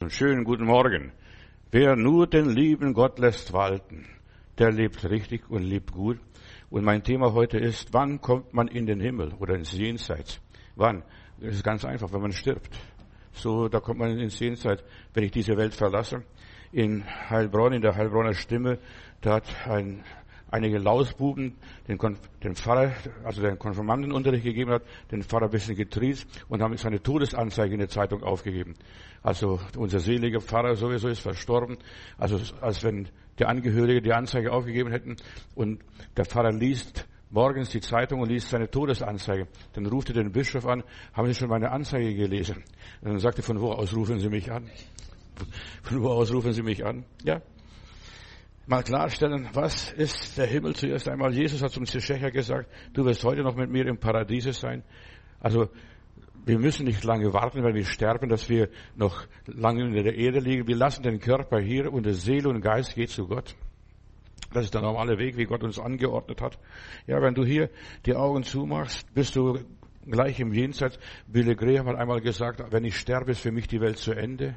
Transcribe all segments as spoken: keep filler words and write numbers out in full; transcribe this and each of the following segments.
und schönen guten Morgen. Wer nur den lieben Gott lässt walten, der lebt richtig und lebt gut. Und mein Thema heute ist, wann kommt man in den Himmel oder ins Jenseits? Wann? Das ist ganz einfach, wenn man stirbt. So, da kommt man ins Jenseits, wenn ich diese Welt verlasse. In Heilbronn, in der Heilbronner Stimme, da hat ein einige Lausbuben den, den Pfarrer, also den Konfirmandenunterricht gegeben hat, den Pfarrer ein bisschen getriezt und haben seine Todesanzeige in der Zeitung aufgegeben. Also unser seliger Pfarrer sowieso ist verstorben, also als wenn die Angehörige die Anzeige aufgegeben hätten und der Pfarrer liest morgens die Zeitung und liest seine Todesanzeige. Dann ruft er den Bischof an, haben Sie schon meine Anzeige gelesen? Und dann sagt er, von wo aus rufen Sie mich an? Von wo aus rufen Sie mich an? Ja. Mal klarstellen, was ist der Himmel zuerst einmal? Jesus hat zum Zechariah gesagt, du wirst heute noch mit mir im Paradiese sein. Also, wir müssen nicht lange warten, wenn wir sterben, dass wir noch lange in der Erde liegen. Wir lassen den Körper hier und die Seele und Geist geht zu Gott. Das ist der normale Weg, wie Gott uns angeordnet hat. Ja, wenn du hier die Augen zumachst, bist du gleich im Jenseits. Billy Graham hat einmal gesagt, wenn ich sterbe, ist für mich die Welt zu Ende.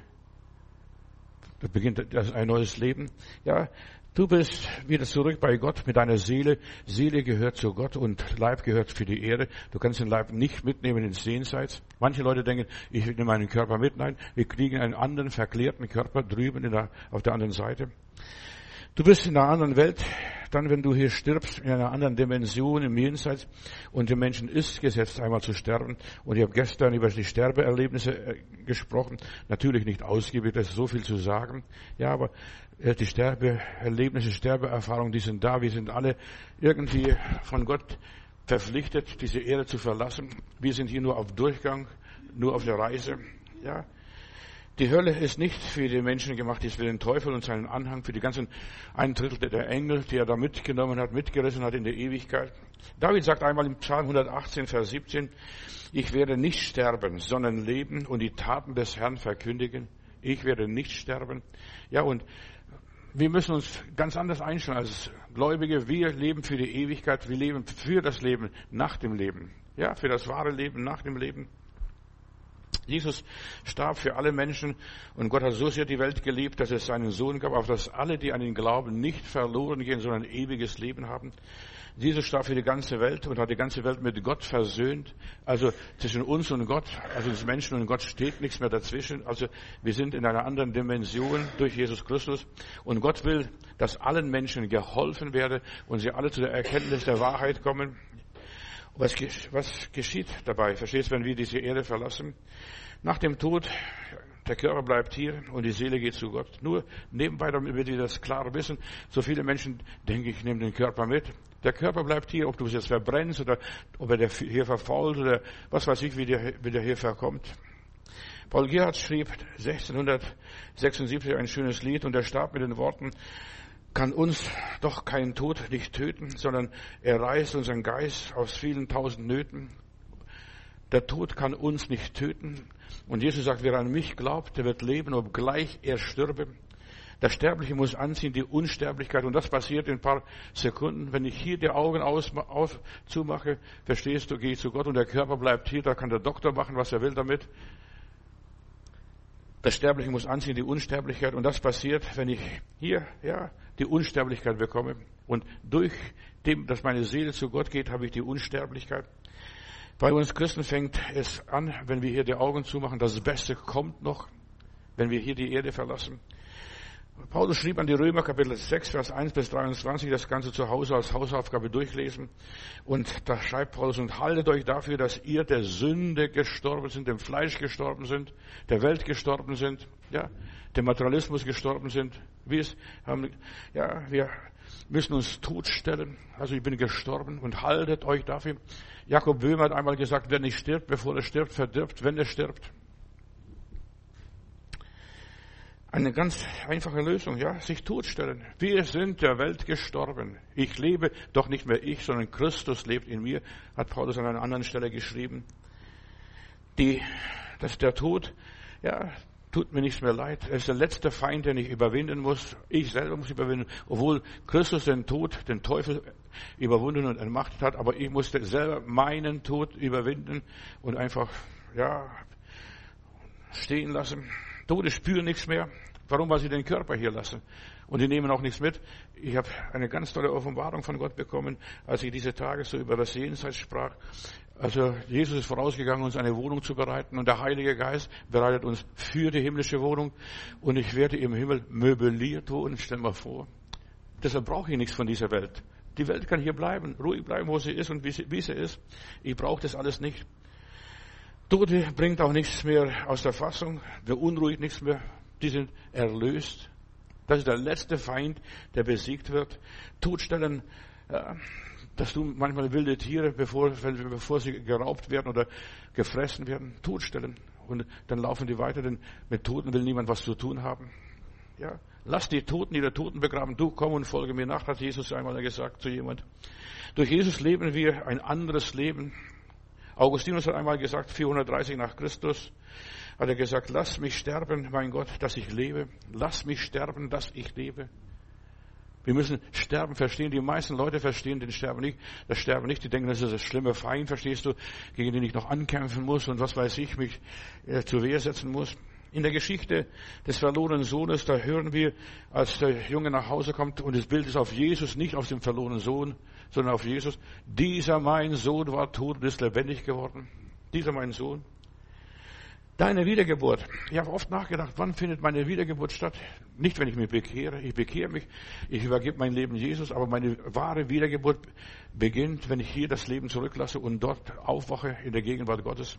Da beginnt ein neues Leben. Ja, du bist wieder zurück bei Gott mit deiner Seele. Seele gehört zu Gott und Leib gehört für die Erde. Du kannst den Leib nicht mitnehmen ins Jenseits. Manche Leute denken, ich nehme meinen Körper mit. Nein, wir kriegen einen anderen verklärten Körper drüben in der, auf der anderen Seite. Du bist in einer anderen Welt, dann, wenn du hier stirbst, in einer anderen Dimension im Jenseits. Und dem Menschen ist gesetzt, einmal zu sterben. Und ich habe gestern über die Sterbeerlebnisse gesprochen. Natürlich nicht ausgiebig, das ist so viel zu sagen. Ja, aber die Sterbeerlebnisse, Sterbeerfahrungen, die sind da. Wir sind alle irgendwie von Gott verpflichtet, diese Erde zu verlassen. Wir sind hier nur auf Durchgang, nur auf der Reise. Ja. Die Hölle ist nicht für die Menschen gemacht, die ist für den Teufel und seinen Anhang, für die ganzen ein Drittel der Engel, die er da mitgenommen hat, mitgerissen hat in der Ewigkeit. David sagt einmal im Psalm hundertachtzehn, Vers siebzehn, ich werde nicht sterben, sondern leben und die Taten des Herrn verkündigen. Ich werde nicht sterben. Ja, und wir müssen uns ganz anders einstellen als Gläubige. Wir leben für die Ewigkeit, wir leben für das Leben nach dem Leben. Ja, für das wahre Leben nach dem Leben. Jesus starb für alle Menschen und Gott hat so sehr die Welt geliebt, dass es seinen Sohn gab, auf dass alle, die an ihn glauben, nicht verloren gehen, sondern ein ewiges Leben haben. Jesus starb für die ganze Welt und hat die ganze Welt mit Gott versöhnt. Also zwischen uns und Gott, also uns Menschen und Gott steht nichts mehr dazwischen. Also wir sind in einer anderen Dimension durch Jesus Christus. Und Gott will, dass allen Menschen geholfen werde und sie alle zu der Erkenntnis der Wahrheit kommen. Was, was geschieht dabei? Verstehst du, wenn wir diese Erde verlassen? Nach dem Tod, der Körper bleibt hier und die Seele geht zu Gott. Nur nebenbei, damit wir das klar wissen, so viele Menschen denken, ich nehme den Körper mit. Der Körper bleibt hier, ob du es jetzt verbrennst oder ob er hier verfault oder was weiß ich, wie der, wie der hier verkommt. Paul Gerhardt schrieb sechzehnhundertsechsundsiebzig ein schönes Lied und er starb mit den Worten, kann uns doch kein Tod nicht töten, sondern er reißt unseren Geist aus vielen tausend Nöten. Der Tod kann uns nicht töten. Und Jesus sagt, wer an mich glaubt, der wird leben, obgleich er stürbe. Der Sterbliche muss anziehen, die Unsterblichkeit. Und das passiert in ein paar Sekunden. Wenn ich hier die Augen aus, auf, zumache, verstehst du, gehe ich zu Gott und der Körper bleibt hier. Da kann der Doktor machen, was er will damit. Der Sterbliche muss anziehen, die Unsterblichkeit. Und das passiert, wenn ich hier, ja, die Unsterblichkeit bekomme. Und durch dem, dass meine Seele zu Gott geht, habe ich die Unsterblichkeit. Bei uns Christen fängt es an, wenn wir hier die Augen zumachen, das Beste kommt noch, wenn wir hier die Erde verlassen. Paulus schrieb an die Römer, Kapitel sechs, Vers eins bis dreiundzwanzig, das Ganze zu Hause als Hausaufgabe durchlesen. Und da schreibt Paulus, und haltet euch dafür, dass ihr der Sünde gestorben sind, dem Fleisch gestorben sind, der Welt gestorben sind, ja, dem Materialismus gestorben sind. Wir haben, ja, wir müssen uns totstellen. Also ich bin gestorben und haltet euch dafür. Jakob Böhmer hat einmal gesagt, wer nicht stirbt, bevor er stirbt, verdirbt, wenn er stirbt. Eine ganz einfache Lösung, ja, sich totstellen. Wir sind der Welt gestorben. Ich lebe, doch nicht mehr ich, sondern Christus lebt in mir, hat Paulus an einer anderen Stelle geschrieben. Die, dass der Tod, ja, tut mir nichts mehr leid. Er ist der letzte Feind, den ich überwinden muss. Ich selber muss überwinden, obwohl Christus den Tod, den Teufel überwunden und entmachtet hat, aber ich musste selber meinen Tod überwinden und einfach, ja, stehen lassen. Tote spüren nichts mehr. Warum? Weil sie den Körper hier lassen. Und die nehmen auch nichts mit. Ich habe eine ganz tolle Offenbarung von Gott bekommen, als ich diese Tage so über das Jenseits sprach. Also Jesus ist vorausgegangen, uns eine Wohnung zu bereiten. Und der Heilige Geist bereitet uns für die himmlische Wohnung. Und ich werde im Himmel möbliert wohnen. Stell mal vor. Deshalb brauche ich nichts von dieser Welt. Die Welt kann hier bleiben, ruhig bleiben, wo sie ist und wie sie, wie sie ist. Ich brauche das alles nicht. Tote bringt auch nichts mehr aus der Fassung, beunruhigt nichts mehr. Die sind erlöst. Das ist der letzte Feind, der besiegt wird. Todstellen, ja, dass du manchmal wilde Tiere, bevor, bevor sie geraubt werden oder gefressen werden, totstellen. Und dann laufen die weiter, denn mit Toten will niemand was zu tun haben. Ja, lass die Toten ihre Toten begraben. Du komm und folge mir nach, hat Jesus einmal gesagt zu jemand. Durch Jesus leben wir ein anderes Leben. Augustinus hat einmal gesagt, vierhundertdreißig nach Christus, hat er gesagt, lass mich sterben, mein Gott, dass ich lebe. Lass mich sterben, dass ich lebe. Wir müssen Sterben verstehen. Die meisten Leute verstehen den Sterben nicht. Das Sterben nicht. Die denken, das ist ein schlimmer Feind, verstehst du, gegen den ich noch ankämpfen muss und was weiß ich, mich äh, zur Wehr setzen muss. In der Geschichte des verlorenen Sohnes, da hören wir, als der Junge nach Hause kommt und das Bild ist auf Jesus, nicht auf den verlorenen Sohn, sondern auf Jesus. Dieser mein Sohn war tot und ist lebendig geworden. Dieser mein Sohn. Deine Wiedergeburt. Ich habe oft nachgedacht, wann findet meine Wiedergeburt statt? Nicht, wenn ich mich bekehre. Ich bekehre mich, ich übergebe mein Leben Jesus, aber meine wahre Wiedergeburt beginnt, wenn ich hier das Leben zurücklasse und dort aufwache in der Gegenwart Gottes.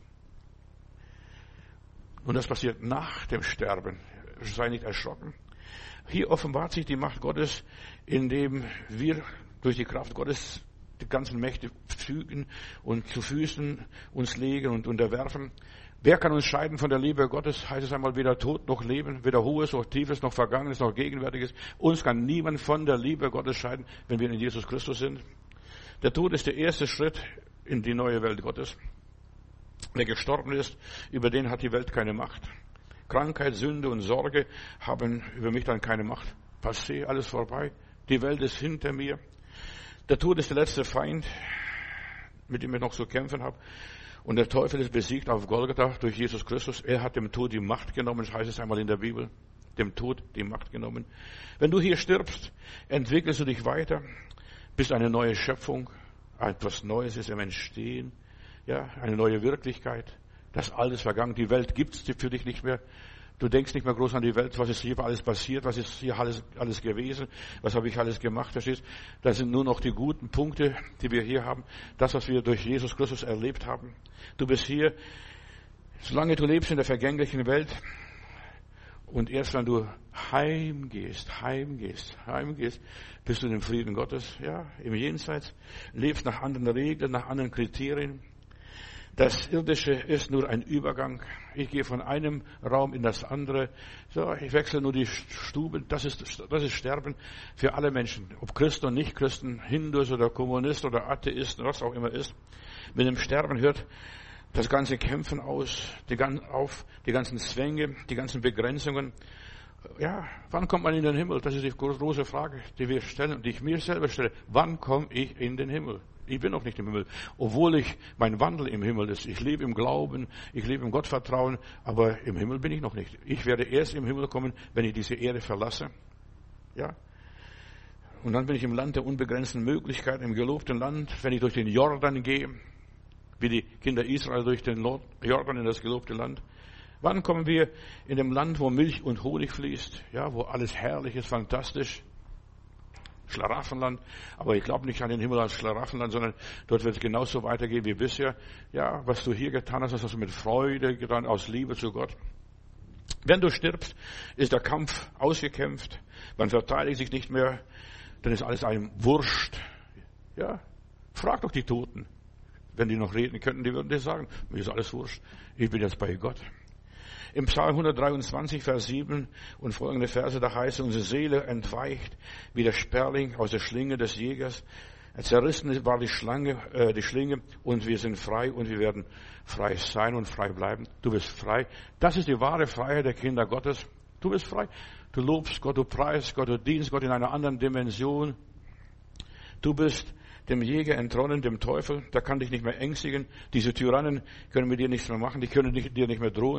Und das passiert nach dem Sterben. Sei nicht erschrocken. Hier offenbart sich die Macht Gottes, indem wir durch die Kraft Gottes die ganzen Mächte fügen und zu Füßen uns legen und unterwerfen. Wer kann uns scheiden von der Liebe Gottes? Heißt es einmal, weder Tod noch Leben, weder Hohes noch Tiefes noch Vergangenes noch Gegenwärtiges. Uns kann niemand von der Liebe Gottes scheiden, wenn wir in Jesus Christus sind. Der Tod ist der erste Schritt in die neue Welt Gottes. Wer gestorben ist, über den hat die Welt keine Macht. Krankheit, Sünde und Sorge haben über mich dann keine Macht. Passé, alles vorbei. Die Welt ist hinter mir. Der Tod ist der letzte Feind, mit dem ich noch zu kämpfen habe. Und der Teufel ist besiegt auf Golgatha durch Jesus Christus. Er hat dem Tod die Macht genommen, das heißt es einmal in der Bibel. Dem Tod die Macht genommen. Wenn du hier stirbst, entwickelst du dich weiter, bist eine neue Schöpfung. Etwas Neues ist im Entstehen. Ja, eine neue Wirklichkeit. Das alles vergangen. Die Welt gibt's für dich nicht mehr. Du denkst nicht mehr groß an die Welt. Was ist hier alles passiert? Was ist hier alles, alles gewesen? Was habe ich alles gemacht? Verstehst? Das sind nur noch die guten Punkte, die wir hier haben. Das, was wir durch Jesus Christus erlebt haben. Du bist hier, solange du lebst in der vergänglichen Welt. Und erst wenn du heimgehst, heimgehst, heimgehst, bist du in dem Frieden Gottes, ja, im Jenseits. Lebst nach anderen Regeln, nach anderen Kriterien. Das Irdische ist nur ein Übergang. Ich gehe von einem Raum in das andere. So, ich wechsle nur die Stuben. Das ist, das ist Sterben für alle Menschen. Ob Christen und Nicht-Christen, Hindus oder Kommunist oder Atheisten, was auch immer ist. Mit dem Sterben hört das ganze Kämpfen aus, die, auf, die ganzen Zwänge, die ganzen Begrenzungen. Ja, wann kommt man in den Himmel? Das ist die große Frage, die wir stellen, die ich mir selber stelle. Wann komme ich in den Himmel? Ich bin noch nicht im Himmel, obwohl ich mein Wandel im Himmel ist. Ich lebe im Glauben, ich lebe im Gottvertrauen, aber im Himmel bin ich noch nicht. Ich werde erst im Himmel kommen, wenn ich diese Erde verlasse. Ja. Und dann bin ich im Land der unbegrenzten Möglichkeiten, im gelobten Land, wenn ich durch den Jordan gehe, wie die Kinder Israel durch den Jordan in das gelobte Land. Wann kommen wir in dem Land, wo Milch und Honig fließt, ja, wo alles herrlich ist, fantastisch? Schlaraffenland, aber ich glaube nicht an den Himmel als Schlaraffenland, sondern dort wird es genauso weitergehen wie bisher. Ja, was du hier getan hast, das hast du mit Freude getan, aus Liebe zu Gott. Wenn du stirbst, ist der Kampf ausgekämpft, man verteidigt sich nicht mehr, dann ist alles einem wurscht. Ja, frag doch die Toten. Wenn die noch reden könnten, die würden dir sagen, mir ist alles wurscht, ich bin jetzt bei Gott. Im Psalm hundertdreiundzwanzig, Vers sieben und folgende Verse, da heißt es, unsere Seele entweicht wie der Sperling aus der Schlinge des Jägers. Zerrissen war die Schlange, äh, die Schlinge und wir sind frei und wir werden frei sein und frei bleiben. Du bist frei. Das ist die wahre Freiheit der Kinder Gottes. Du bist frei. Du lobst Gott, du preist Gott, du dienst Gott in einer anderen Dimension. Du bist dem Jäger entronnen, dem Teufel. Der kann dich nicht mehr ängstigen. Diese Tyrannen können mit dir nichts mehr machen. Die können dir nicht mehr drohen.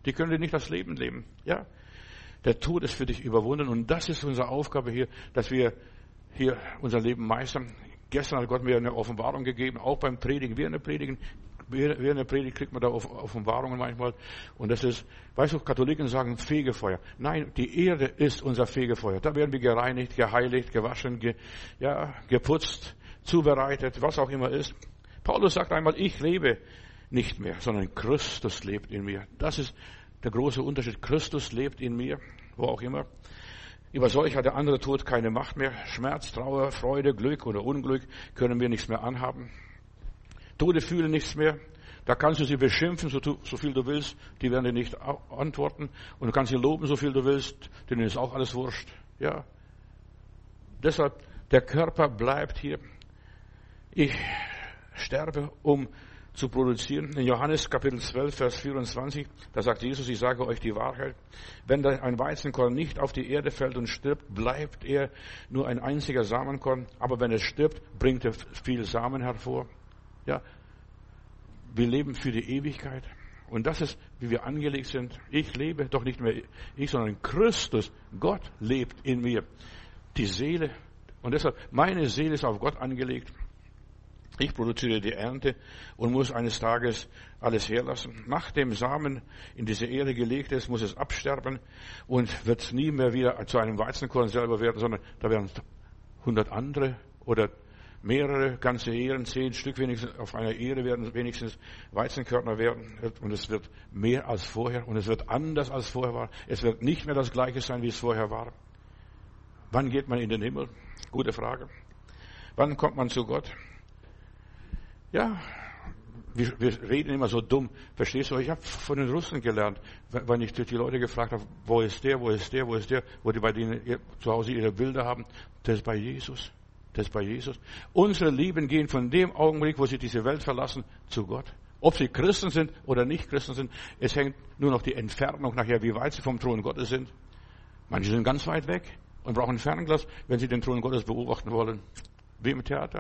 Die können dir nicht das Leben leben. Ja, der Tod ist für dich überwunden und das ist unsere Aufgabe hier, dass wir hier unser Leben meistern. Gestern hat Gott mir eine Offenbarung gegeben, auch beim Predigen. Während der Predigen, während der Predigt kriegt man da Offenbarungen manchmal. Und das ist, weißt du, Katholiken sagen Fegefeuer. Nein, die Erde ist unser Fegefeuer. Da werden wir gereinigt, geheiligt, gewaschen, ge, ja, geputzt, zubereitet, was auch immer ist. Paulus sagt einmal, ich lebe nicht mehr, sondern Christus lebt in mir. Das ist der große Unterschied. Christus lebt in mir, wo auch immer. Über solch hat der andere Tod keine Macht mehr. Schmerz, Trauer, Freude, Glück oder Unglück können wir nichts mehr anhaben. Tote fühlen nichts mehr. Da kannst du sie beschimpfen, so, so viel du willst. Die werden dir nicht antworten. Und du kannst sie loben, so viel du willst. Denen ist auch alles wurscht. Ja. Deshalb, der Körper bleibt hier. Ich sterbe, um zu produzieren. In Johannes Kapitel zwölf, Vers vierundzwanzig, da sagt Jesus, ich sage euch die Wahrheit. Wenn ein Weizenkorn nicht auf die Erde fällt und stirbt, bleibt er nur ein einziger Samenkorn. Aber wenn es stirbt, bringt er viel Samen hervor. Ja, wir leben für die Ewigkeit. Und das ist, wie wir angelegt sind. Ich lebe doch nicht mehr ich, sondern Christus, Gott lebt in mir. Die Seele. Und deshalb, meine Seele ist auf Gott angelegt. Ich produziere die Ernte und muss eines Tages alles herlassen. Nachdem Samen in diese Erde gelegt ist, muss es absterben und wird nie mehr wieder zu einem Weizenkorn selber werden, sondern da werden hundert andere oder mehrere ganze Ähren, zehn Stück wenigstens auf einer Ähre werden wenigstens Weizenkörner werden und es wird mehr als vorher und es wird anders als vorher war. Es wird nicht mehr das Gleiche sein, wie es vorher war. Wann geht man in den Himmel? Gute Frage. Wann kommt man zu Gott? Ja, wir, wir reden immer so dumm. Verstehst du? Ich habe von den Russen gelernt, wenn ich die Leute gefragt habe, wo ist der, wo ist der, wo ist der, wo die bei denen zu Hause ihre Bilder haben. Das ist bei Jesus. Das ist bei Jesus. Unsere Lieben gehen von dem Augenblick, wo sie diese Welt verlassen, zu Gott. Ob sie Christen sind oder nicht Christen sind, es hängt nur noch die Entfernung nachher, wie weit sie vom Thron Gottes sind. Manche sind ganz weit weg und brauchen ein Fernglas, wenn sie den Thron Gottes beobachten wollen. Wie im Theater.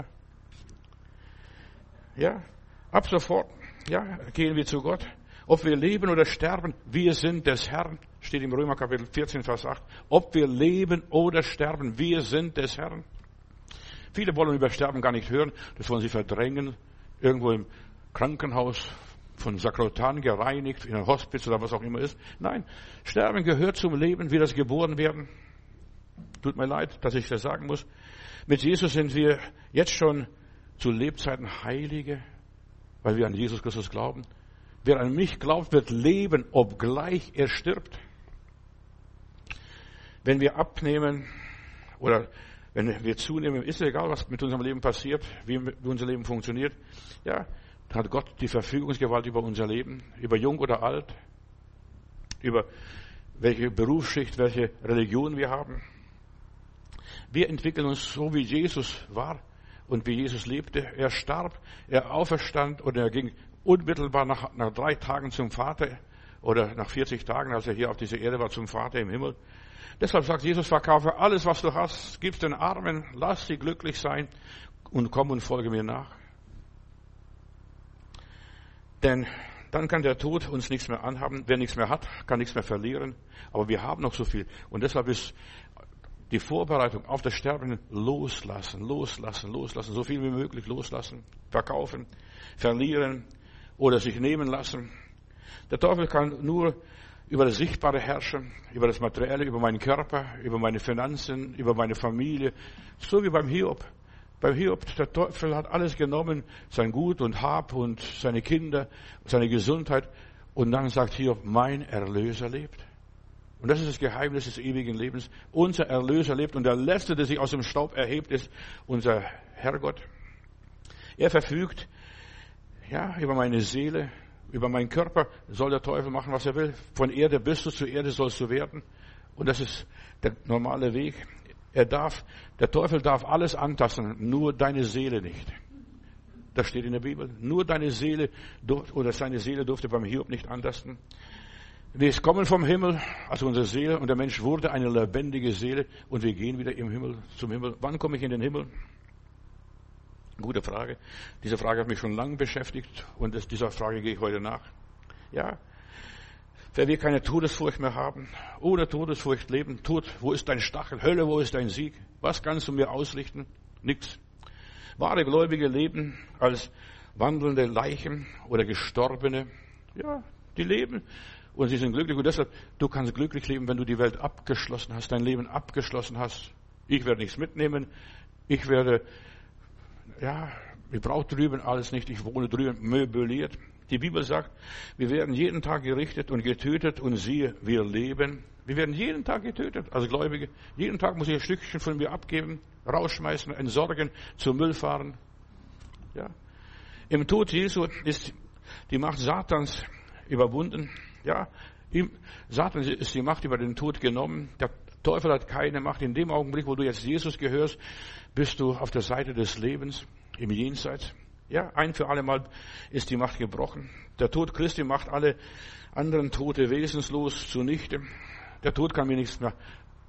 Ja, ab sofort, ja, gehen wir zu Gott. Ob wir leben oder sterben, wir sind des Herrn, steht im Römer Kapitel vierzehn, Vers acht. Ob wir leben oder sterben, wir sind des Herrn. Viele wollen über Sterben gar nicht hören, das wollen sie verdrängen, irgendwo im Krankenhaus, von Sakrotan gereinigt, in einem Hospiz oder was auch immer ist. Nein, Sterben gehört zum Leben, wie das geboren werden. Tut mir leid, dass ich das sagen muss. Mit Jesus sind wir jetzt schon zu Lebzeiten Heilige, weil wir an Jesus Christus glauben. Wer an mich glaubt, wird leben, obgleich er stirbt. Wenn wir abnehmen oder wenn wir zunehmen, ist es egal, was mit unserem Leben passiert, wie unser Leben funktioniert. Ja, dann hat Gott die Verfügungsgewalt über unser Leben, über jung oder alt, über welche Berufsschicht, welche Religion wir haben. Wir entwickeln uns so, wie Jesus war. Und wie Jesus lebte, er starb, er auferstand und er ging unmittelbar nach, nach drei Tagen zum Vater oder nach vierzig Tagen, als er hier auf dieser Erde war, zum Vater im Himmel. Deshalb sagt Jesus, verkaufe alles, was du hast, gib den Armen, lass sie glücklich sein und komm und folge mir nach. Denn dann kann der Tod uns nichts mehr anhaben. Wer nichts mehr hat, kann nichts mehr verlieren. Aber wir haben noch so viel. Und deshalb ist die Vorbereitung auf das Sterben loslassen, loslassen, loslassen, so viel wie möglich loslassen, verkaufen, verlieren oder sich nehmen lassen. Der Teufel kann nur über das Sichtbare herrschen, über das Materielle, über meinen Körper, über meine Finanzen, über meine Familie, so wie beim Hiob. Beim Hiob, der Teufel hat alles genommen, sein Gut und Hab und seine Kinder, seine Gesundheit und dann sagt Hiob, mein Erlöser lebt. Und das ist das Geheimnis des ewigen Lebens. Unser Erlöser lebt und der Letzte, der sich aus dem Staub erhebt, ist unser Herrgott. Er verfügt, ja, über meine Seele, über meinen Körper soll der Teufel machen, was er will. Von Erde bist du, zu Erde sollst du werden. Und das ist der normale Weg. Er darf, der Teufel darf alles antasten, nur deine Seele nicht. Das steht in der Bibel. Nur deine Seele oder seine Seele durfte beim Hiob nicht antasten. Wir kommen vom Himmel, also unsere Seele, und der Mensch wurde eine lebendige Seele und wir gehen wieder im Himmel, zum Himmel. Wann komme ich in den Himmel? Gute Frage. Diese Frage hat mich schon lange beschäftigt und das, dieser Frage gehe ich heute nach. Ja, Wer will keine Todesfurcht mehr haben? Ohne Todesfurcht leben? Tod, wo ist dein Stachel? Hölle, wo ist dein Sieg? Was kannst du mir ausrichten? Nichts. Wahre Gläubige leben als wandelnde Leichen oder Gestorbene. Ja, die leben und sie sind glücklich. Und deshalb, du kannst glücklich leben, wenn du die Welt abgeschlossen hast, dein Leben abgeschlossen hast. Ich werde nichts mitnehmen. Ich werde, ja, ich brauche drüben alles nicht. Ich wohne drüben möbliert. Die Bibel sagt, wir werden jeden Tag gerichtet und getötet und siehe, wir leben. Wir werden jeden Tag getötet, als Gläubige. Jeden Tag muss ich ein Stückchen von mir abgeben, rausschmeißen, entsorgen, zum Müll fahren. Ja. Im Tod Jesu ist die Macht Satans überwunden. Ja. Ihm, Satan ist die Macht über den Tod genommen. Der Teufel hat keine Macht. In dem Augenblick, wo du jetzt Jesus gehörst, bist du auf der Seite des Lebens, im Jenseits. Ja, ein für alle Mal ist die Macht gebrochen. Der Tod Christi macht alle anderen Tote wesenslos zunichte. Der Tod kann mir nichts mehr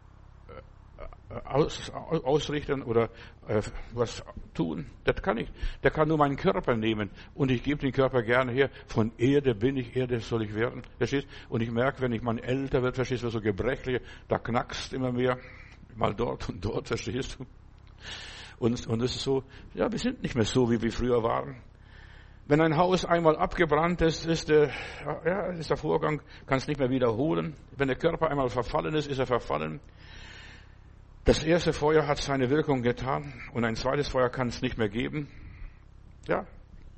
aus, ausrichten oder äh, was tun. Das kann ich. Der kann nur meinen Körper nehmen und ich gebe den Körper gerne her. Von Erde bin ich, Erde soll ich werden. Verstehst? Und ich merke, wenn ich mal älter werde, verstehst du, so gebrechlich, da knackst immer mehr, mal dort und dort, verstehst du? Und, und es ist so, ja, wir sind nicht mehr so, wie wir früher waren. Wenn ein Haus einmal abgebrannt ist, ist der, ja, ist der Vorgang, kann es nicht mehr wiederholen. Wenn der Körper einmal verfallen ist, ist er verfallen. Das erste Feuer hat seine Wirkung getan und ein zweites Feuer kann es nicht mehr geben. Ja.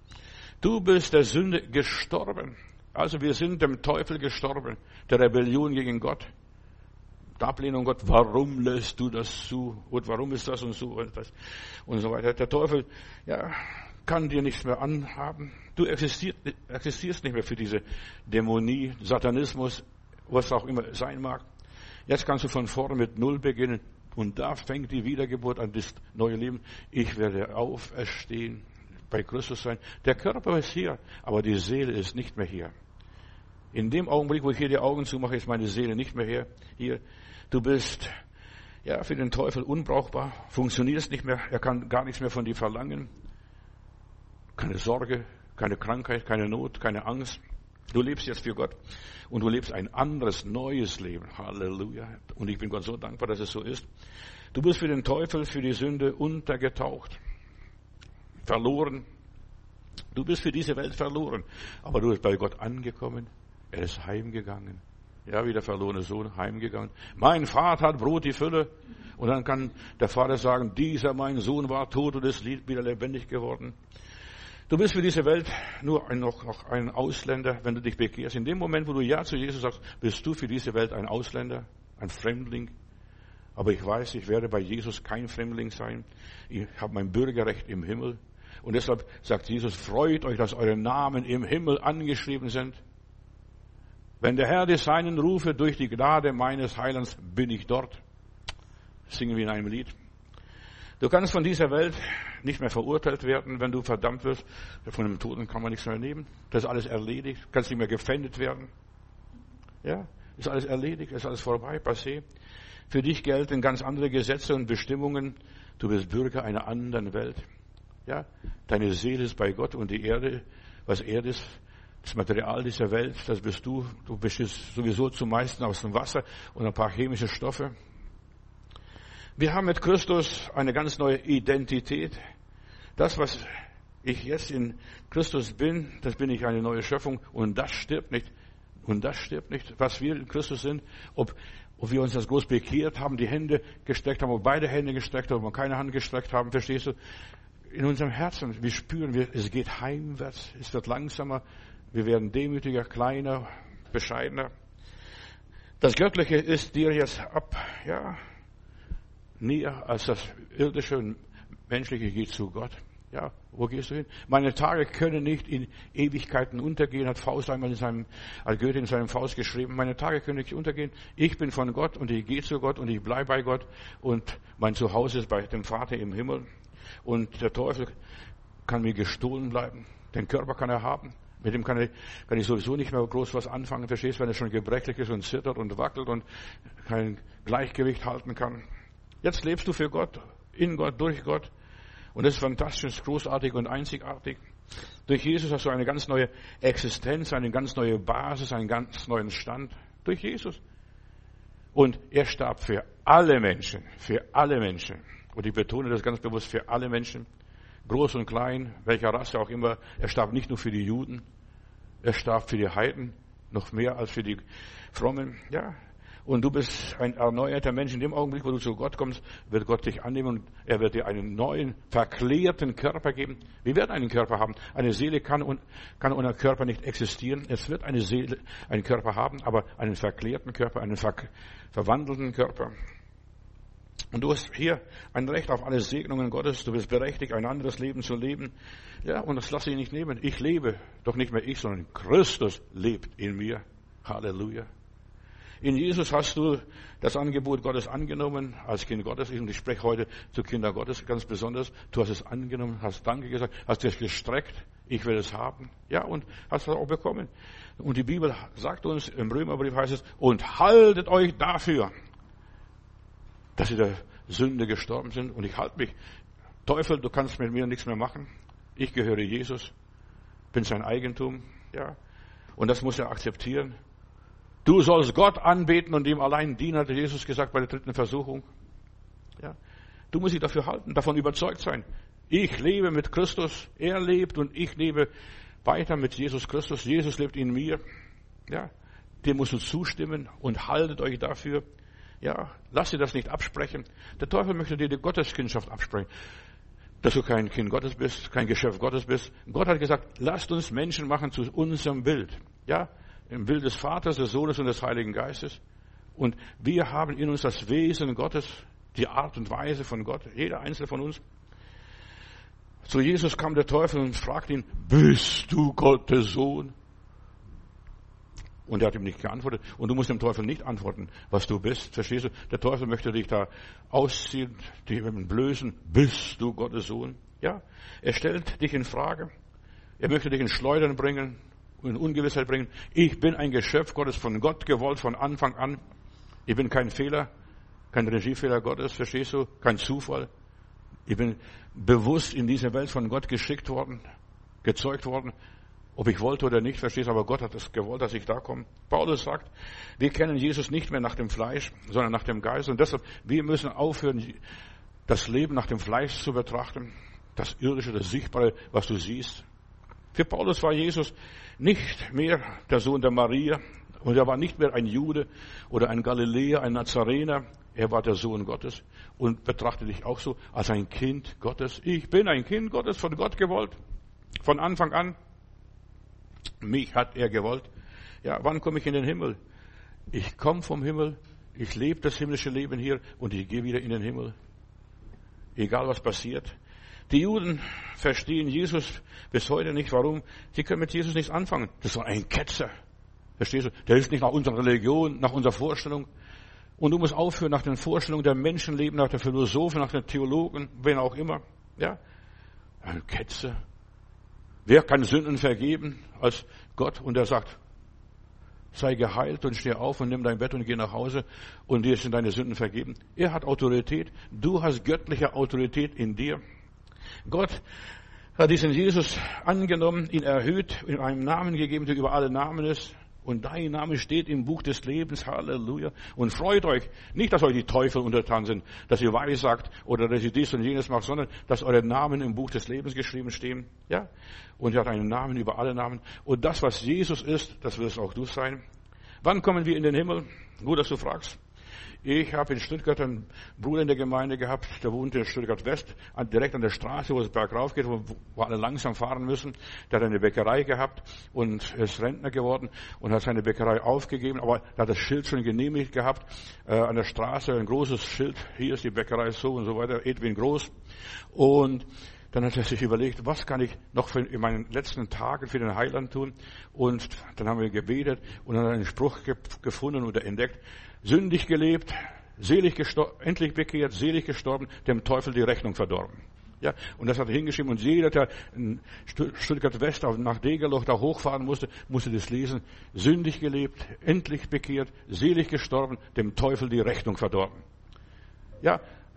Du bist der Sünde gestorben. Also wir sind dem Teufel gestorben, der Rebellion gegen Gott. Der Ablehnung Gott, warum lässt du das zu? Und warum ist das und so und das und so weiter. Der Teufel, ja, kann dir nichts mehr anhaben. Du existierst, existierst nicht mehr für diese Dämonie, Satanismus, was auch immer sein mag. Jetzt kannst du von vorne mit Null beginnen. Und da fängt die Wiedergeburt an, das neue Leben. Ich werde auferstehen, bei Christus sein. Der Körper ist hier, aber die Seele ist nicht mehr hier. In dem Augenblick, wo ich hier die Augen zumache, ist meine Seele nicht mehr hier. Hier, du bist, ja, für den Teufel unbrauchbar, funktionierst nicht mehr, er kann gar nichts mehr von dir verlangen. Keine Sorge, keine Krankheit, keine Not, keine Angst. Du lebst jetzt für Gott und du lebst ein anderes, neues Leben. Halleluja. Und ich bin Gott so dankbar, dass es so ist. Du bist für den Teufel, für die Sünde untergetaucht, verloren. Du bist für diese Welt verloren, aber du bist bei Gott angekommen. Er ist heimgegangen. Ja, wie der verlorene Sohn heimgegangen. Mein Vater hat Brot die Fülle. Und dann kann der Vater sagen, dieser mein Sohn war tot und ist wieder lebendig geworden. Du bist für diese Welt nur ein, noch, noch ein Ausländer, wenn du dich bekehrst. In dem Moment, wo du Ja zu Jesus sagst, bist du für diese Welt ein Ausländer, ein Fremdling. Aber ich weiß, ich werde bei Jesus kein Fremdling sein. Ich habe mein Bürgerrecht im Himmel. Und deshalb sagt Jesus, freut euch, dass eure Namen im Himmel angeschrieben sind. Wenn der Herr die Seinen rufe, durch die Gnade meines Heilands bin ich dort. Singen wir in einem Lied. Du kannst von dieser Welt nicht mehr verurteilt werden, wenn du verdammt wirst. Von dem Toten kann man nichts mehr nehmen. Das ist alles erledigt. Du kannst nicht mehr gefändet werden. Ja, ist alles erledigt, ist alles vorbei, passé. Für dich gelten ganz andere Gesetze und Bestimmungen. Du bist Bürger einer anderen Welt. Ja, deine Seele ist bei Gott und die Erde, was Erde ist, das Material dieser Welt, das bist du. Du bist sowieso zum meisten aus dem Wasser und ein paar chemische Stoffe. Wir haben mit Christus eine ganz neue Identität. Das, was ich jetzt in Christus bin, das bin ich eine neue Schöpfung und das stirbt nicht. Und das stirbt nicht. Was wir in Christus sind, ob, ob wir uns das groß bekehrt haben, die Hände gestreckt haben, ob beide Hände gestreckt haben, ob wir keine Hand gestreckt haben, verstehst du? In unserem Herzen, wir spüren, wir, es geht heimwärts, es wird langsamer, wir werden demütiger, kleiner, bescheidener. Das Göttliche ist dir jetzt ab, ja, näher als das irdische und menschliche geht zu Gott. Ja, wo gehst du hin? Meine Tage können nicht in Ewigkeiten untergehen, hat Faust einmal in seinem, als Goethe in seinem Faust geschrieben. Meine Tage können nicht untergehen. Ich bin von Gott und ich gehe zu Gott und ich bleibe bei Gott und mein Zuhause ist bei dem Vater im Himmel. Und der Teufel kann mir gestohlen bleiben. Den Körper kann er haben. Mit dem kann ich, kann ich sowieso nicht mehr groß was anfangen. Verstehst du, wenn er schon gebrechlich ist und zittert und wackelt und kein Gleichgewicht halten kann. Jetzt lebst du für Gott, in Gott, durch Gott. Und das ist fantastisch, großartig und einzigartig. Durch Jesus hast du eine ganz neue Existenz, eine ganz neue Basis, einen ganz neuen Stand. Durch Jesus. Und er starb für alle Menschen, für alle Menschen. Und ich betone das ganz bewusst, für alle Menschen, groß und klein, welcher Rasse auch immer. Er starb nicht nur für die Juden, er starb für die Heiden, noch mehr als für die Frommen. Ja. Und du bist ein erneuerter Mensch. In dem Augenblick, wo du zu Gott kommst, wird Gott dich annehmen und er wird dir einen neuen, verklärten Körper geben. Wir werden einen Körper haben. Eine Seele kann, und, kann ohne Körper nicht existieren. Es wird eine Seele, einen Körper haben, aber einen verklärten Körper, einen ver, verwandelten Körper. Und du hast hier ein Recht auf alle Segnungen Gottes. Du bist berechtigt, ein anderes Leben zu leben. Ja, und das lasse ich nicht nehmen. Ich lebe, doch nicht mehr ich, sondern Christus lebt in mir. Halleluja. In Jesus hast du das Angebot Gottes angenommen als Kind Gottes. Und ich spreche heute zu Kindern Gottes ganz besonders. Du hast es angenommen, hast Danke gesagt, hast dich gestreckt. Ich will es haben. Ja, und hast es auch bekommen. Und die Bibel sagt uns, im Römerbrief heißt es, und haltet euch dafür, dass sie der Sünde gestorben sind. Und ich halte mich. Teufel, du kannst mit mir nichts mehr machen. Ich gehöre Jesus. Bin sein Eigentum. Ja. Und das muss er akzeptieren. Du sollst Gott anbeten und ihm allein dienen, hat Jesus gesagt bei der dritten Versuchung. Ja. Du musst dich dafür halten, davon überzeugt sein. Ich lebe mit Christus, er lebt und ich lebe weiter mit Jesus Christus. Jesus lebt in mir. Ja. Dem musst du zustimmen und haltet euch dafür. Ja, lass dir das nicht absprechen. Der Teufel möchte dir die Gotteskindschaft absprechen. Dass du kein Kind Gottes bist, kein Geschöpf Gottes bist. Gott hat gesagt, lasst uns Menschen machen zu unserem Bild. Ja, im Bild des Vaters, des Sohnes und des Heiligen Geistes. Und wir haben in uns das Wesen Gottes, die Art und Weise von Gott, jeder einzelne von uns. Zu Jesus kam der Teufel und fragte ihn, bist du Gottes Sohn? Und er hat ihm nicht geantwortet. Und du musst dem Teufel nicht antworten, was du bist. Verstehst du? Der Teufel möchte dich da ausziehen, dich blößen. Bist du Gottes Sohn? Ja. Er stellt dich in Frage. Er möchte dich in Schleudern bringen, in Ungewissheit bringen. Ich bin ein Geschöpf Gottes, von Gott gewollt, von Anfang an. Ich bin kein Fehler, kein Regiefehler Gottes. Verstehst du? Kein Zufall. Ich bin bewusst in diese Welt von Gott geschickt worden, gezeugt worden. Ob ich wollte oder nicht, verstehst du, aber Gott hat es gewollt, dass ich da komme. Paulus sagt, wir kennen Jesus nicht mehr nach dem Fleisch, sondern nach dem Geist. Und deshalb, wir müssen aufhören, das Leben nach dem Fleisch zu betrachten. Das Irdische, das Sichtbare, was du siehst. Für Paulus war Jesus nicht mehr der Sohn der Maria. Und er war nicht mehr ein Jude oder ein Galiläer, ein Nazarener. Er war der Sohn Gottes und betrachtete dich auch so als ein Kind Gottes. Ich bin ein Kind Gottes, von Gott gewollt. Von Anfang an. Mich hat er gewollt. Ja, wann komme ich in den Himmel? Ich komme vom Himmel, ich lebe das himmlische Leben hier und ich gehe wieder in den Himmel. Egal was passiert. Die Juden verstehen Jesus bis heute nicht. Warum? Sie können mit Jesus nichts anfangen. Das war ein Ketzer. Verstehst du? Der ist nicht nach unserer Religion, nach unserer Vorstellung. Und du musst aufhören, nach den Vorstellungen der Menschen leben, nach den Philosophen, nach den Theologen, wen auch immer. Ja? Ein Ketzer. Wer kann Sünden vergeben als Gott? Und er sagt, sei geheilt und steh auf und nimm dein Bett und geh nach Hause und dir sind deine Sünden vergeben. Er hat Autorität. Du hast göttliche Autorität in dir. Gott hat diesen Jesus angenommen, ihn erhöht, ihm einen Namen gegeben, der über alle Namen ist. Und dein Name steht im Buch des Lebens. Halleluja. Und freut euch, nicht, dass euch die Teufel untertan sind, dass ihr weissagt oder dass ihr dies und jenes macht, sondern dass eure Namen im Buch des Lebens geschrieben stehen. Ja? Und ihr habt einen Namen über alle Namen. Und das, was Jesus ist, das wirst auch du sein. Wann kommen wir in den Himmel? Gut, dass du fragst. Ich habe in Stuttgart einen Bruder in der Gemeinde gehabt, der wohnte in Stuttgart West, direkt an der Straße, wo es bergauf geht, wo, wo alle langsam fahren müssen. Der hat eine Bäckerei gehabt und ist Rentner geworden und hat seine Bäckerei aufgegeben, aber er hat das Schild schon genehmigt gehabt, äh, an der Straße, ein großes Schild, hier ist die Bäckerei so und so weiter, Edwin Groß. Und dann hat er sich überlegt, was kann ich noch für in meinen letzten Tagen für den Heiland tun? Und dann haben wir gebetet und dann einen Spruch ge- gefunden oder entdeckt. Sündig gelebt, selig gestorben, endlich bekehrt, selig gestorben, dem Teufel die Rechnung verdorben. Ja, und das hat er hingeschrieben und jeder, der in Stuttgart West nach Degerloch da hochfahren musste, musste das lesen. Sündig gelebt, endlich bekehrt, selig gestorben, dem Teufel die Rechnung verdorben. Ja,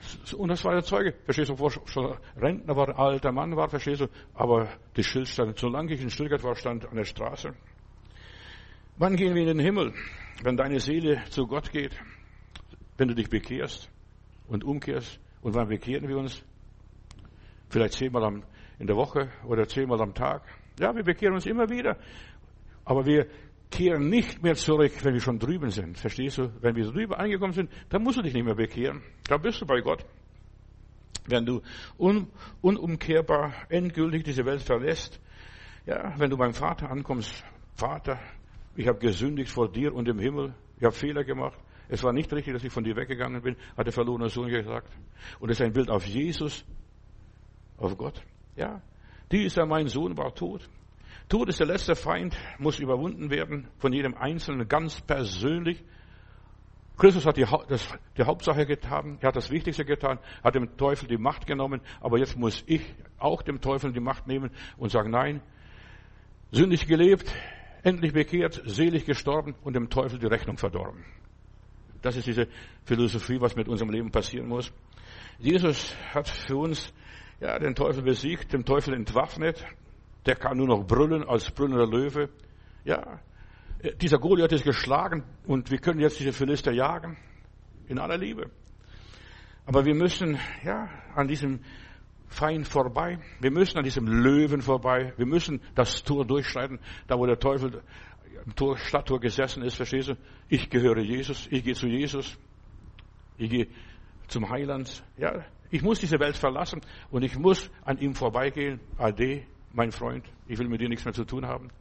Und das war der Zeuge, verstehst du, wo schon Rentner war, alter Mann war, verstehst du, aber das Schild stand, solange ich in Stuttgart war, stand an der Straße. Wann gehen wir in den Himmel? Wenn deine Seele zu Gott geht, wenn du dich bekehrst und umkehrst. Und wann bekehren wir uns? Vielleicht zehnmal in der Woche oder zehnmal am Tag. Ja, wir bekehren uns immer wieder. Aber wir kehren nicht mehr zurück, wenn wir schon drüben sind. Verstehst du? Wenn wir drüben angekommen sind, dann musst du dich nicht mehr bekehren. Da bist du bei Gott. Wenn du un, unumkehrbar, endgültig diese Welt verlässt, ja, wenn du beim Vater ankommst, Vater, ich habe gesündigt vor dir und im Himmel, ich habe Fehler gemacht. Es war nicht richtig, dass ich von dir weggegangen bin, hat der verlorene Sohn gesagt. Und es ist ein Bild auf Jesus, auf Gott. Ja, dieser mein Sohn war tot. Tod ist der letzte Feind, muss überwunden werden von jedem Einzelnen, ganz persönlich. Christus hat die, das, die Hauptsache getan, er hat das Wichtigste getan, hat dem Teufel die Macht genommen, aber jetzt muss ich auch dem Teufel die Macht nehmen und sagen, nein, sündig gelebt, endlich bekehrt, selig gestorben und dem Teufel die Rechnung verdorben. Das ist diese Philosophie, was mit unserem Leben passieren muss. Jesus hat für uns ja, den Teufel besiegt, den Teufel entwaffnet. Der kann nur noch brüllen als brüllender Löwe. Ja, dieser Goliath ist geschlagen und wir können jetzt diese Philister jagen. In aller Liebe. Aber wir müssen, ja, an diesem Feind vorbei. Wir müssen an diesem Löwen vorbei. Wir müssen das Tor durchschreiten, da wo der Teufel im Tor, Stadttor gesessen ist, verstehst du? Ich gehöre Jesus, ich gehe zu Jesus, ich gehe zum Heiland. Ja, ich muss diese Welt verlassen und ich muss an ihm vorbeigehen. Ade, mein Freund, ich will mit dir nichts mehr zu tun haben.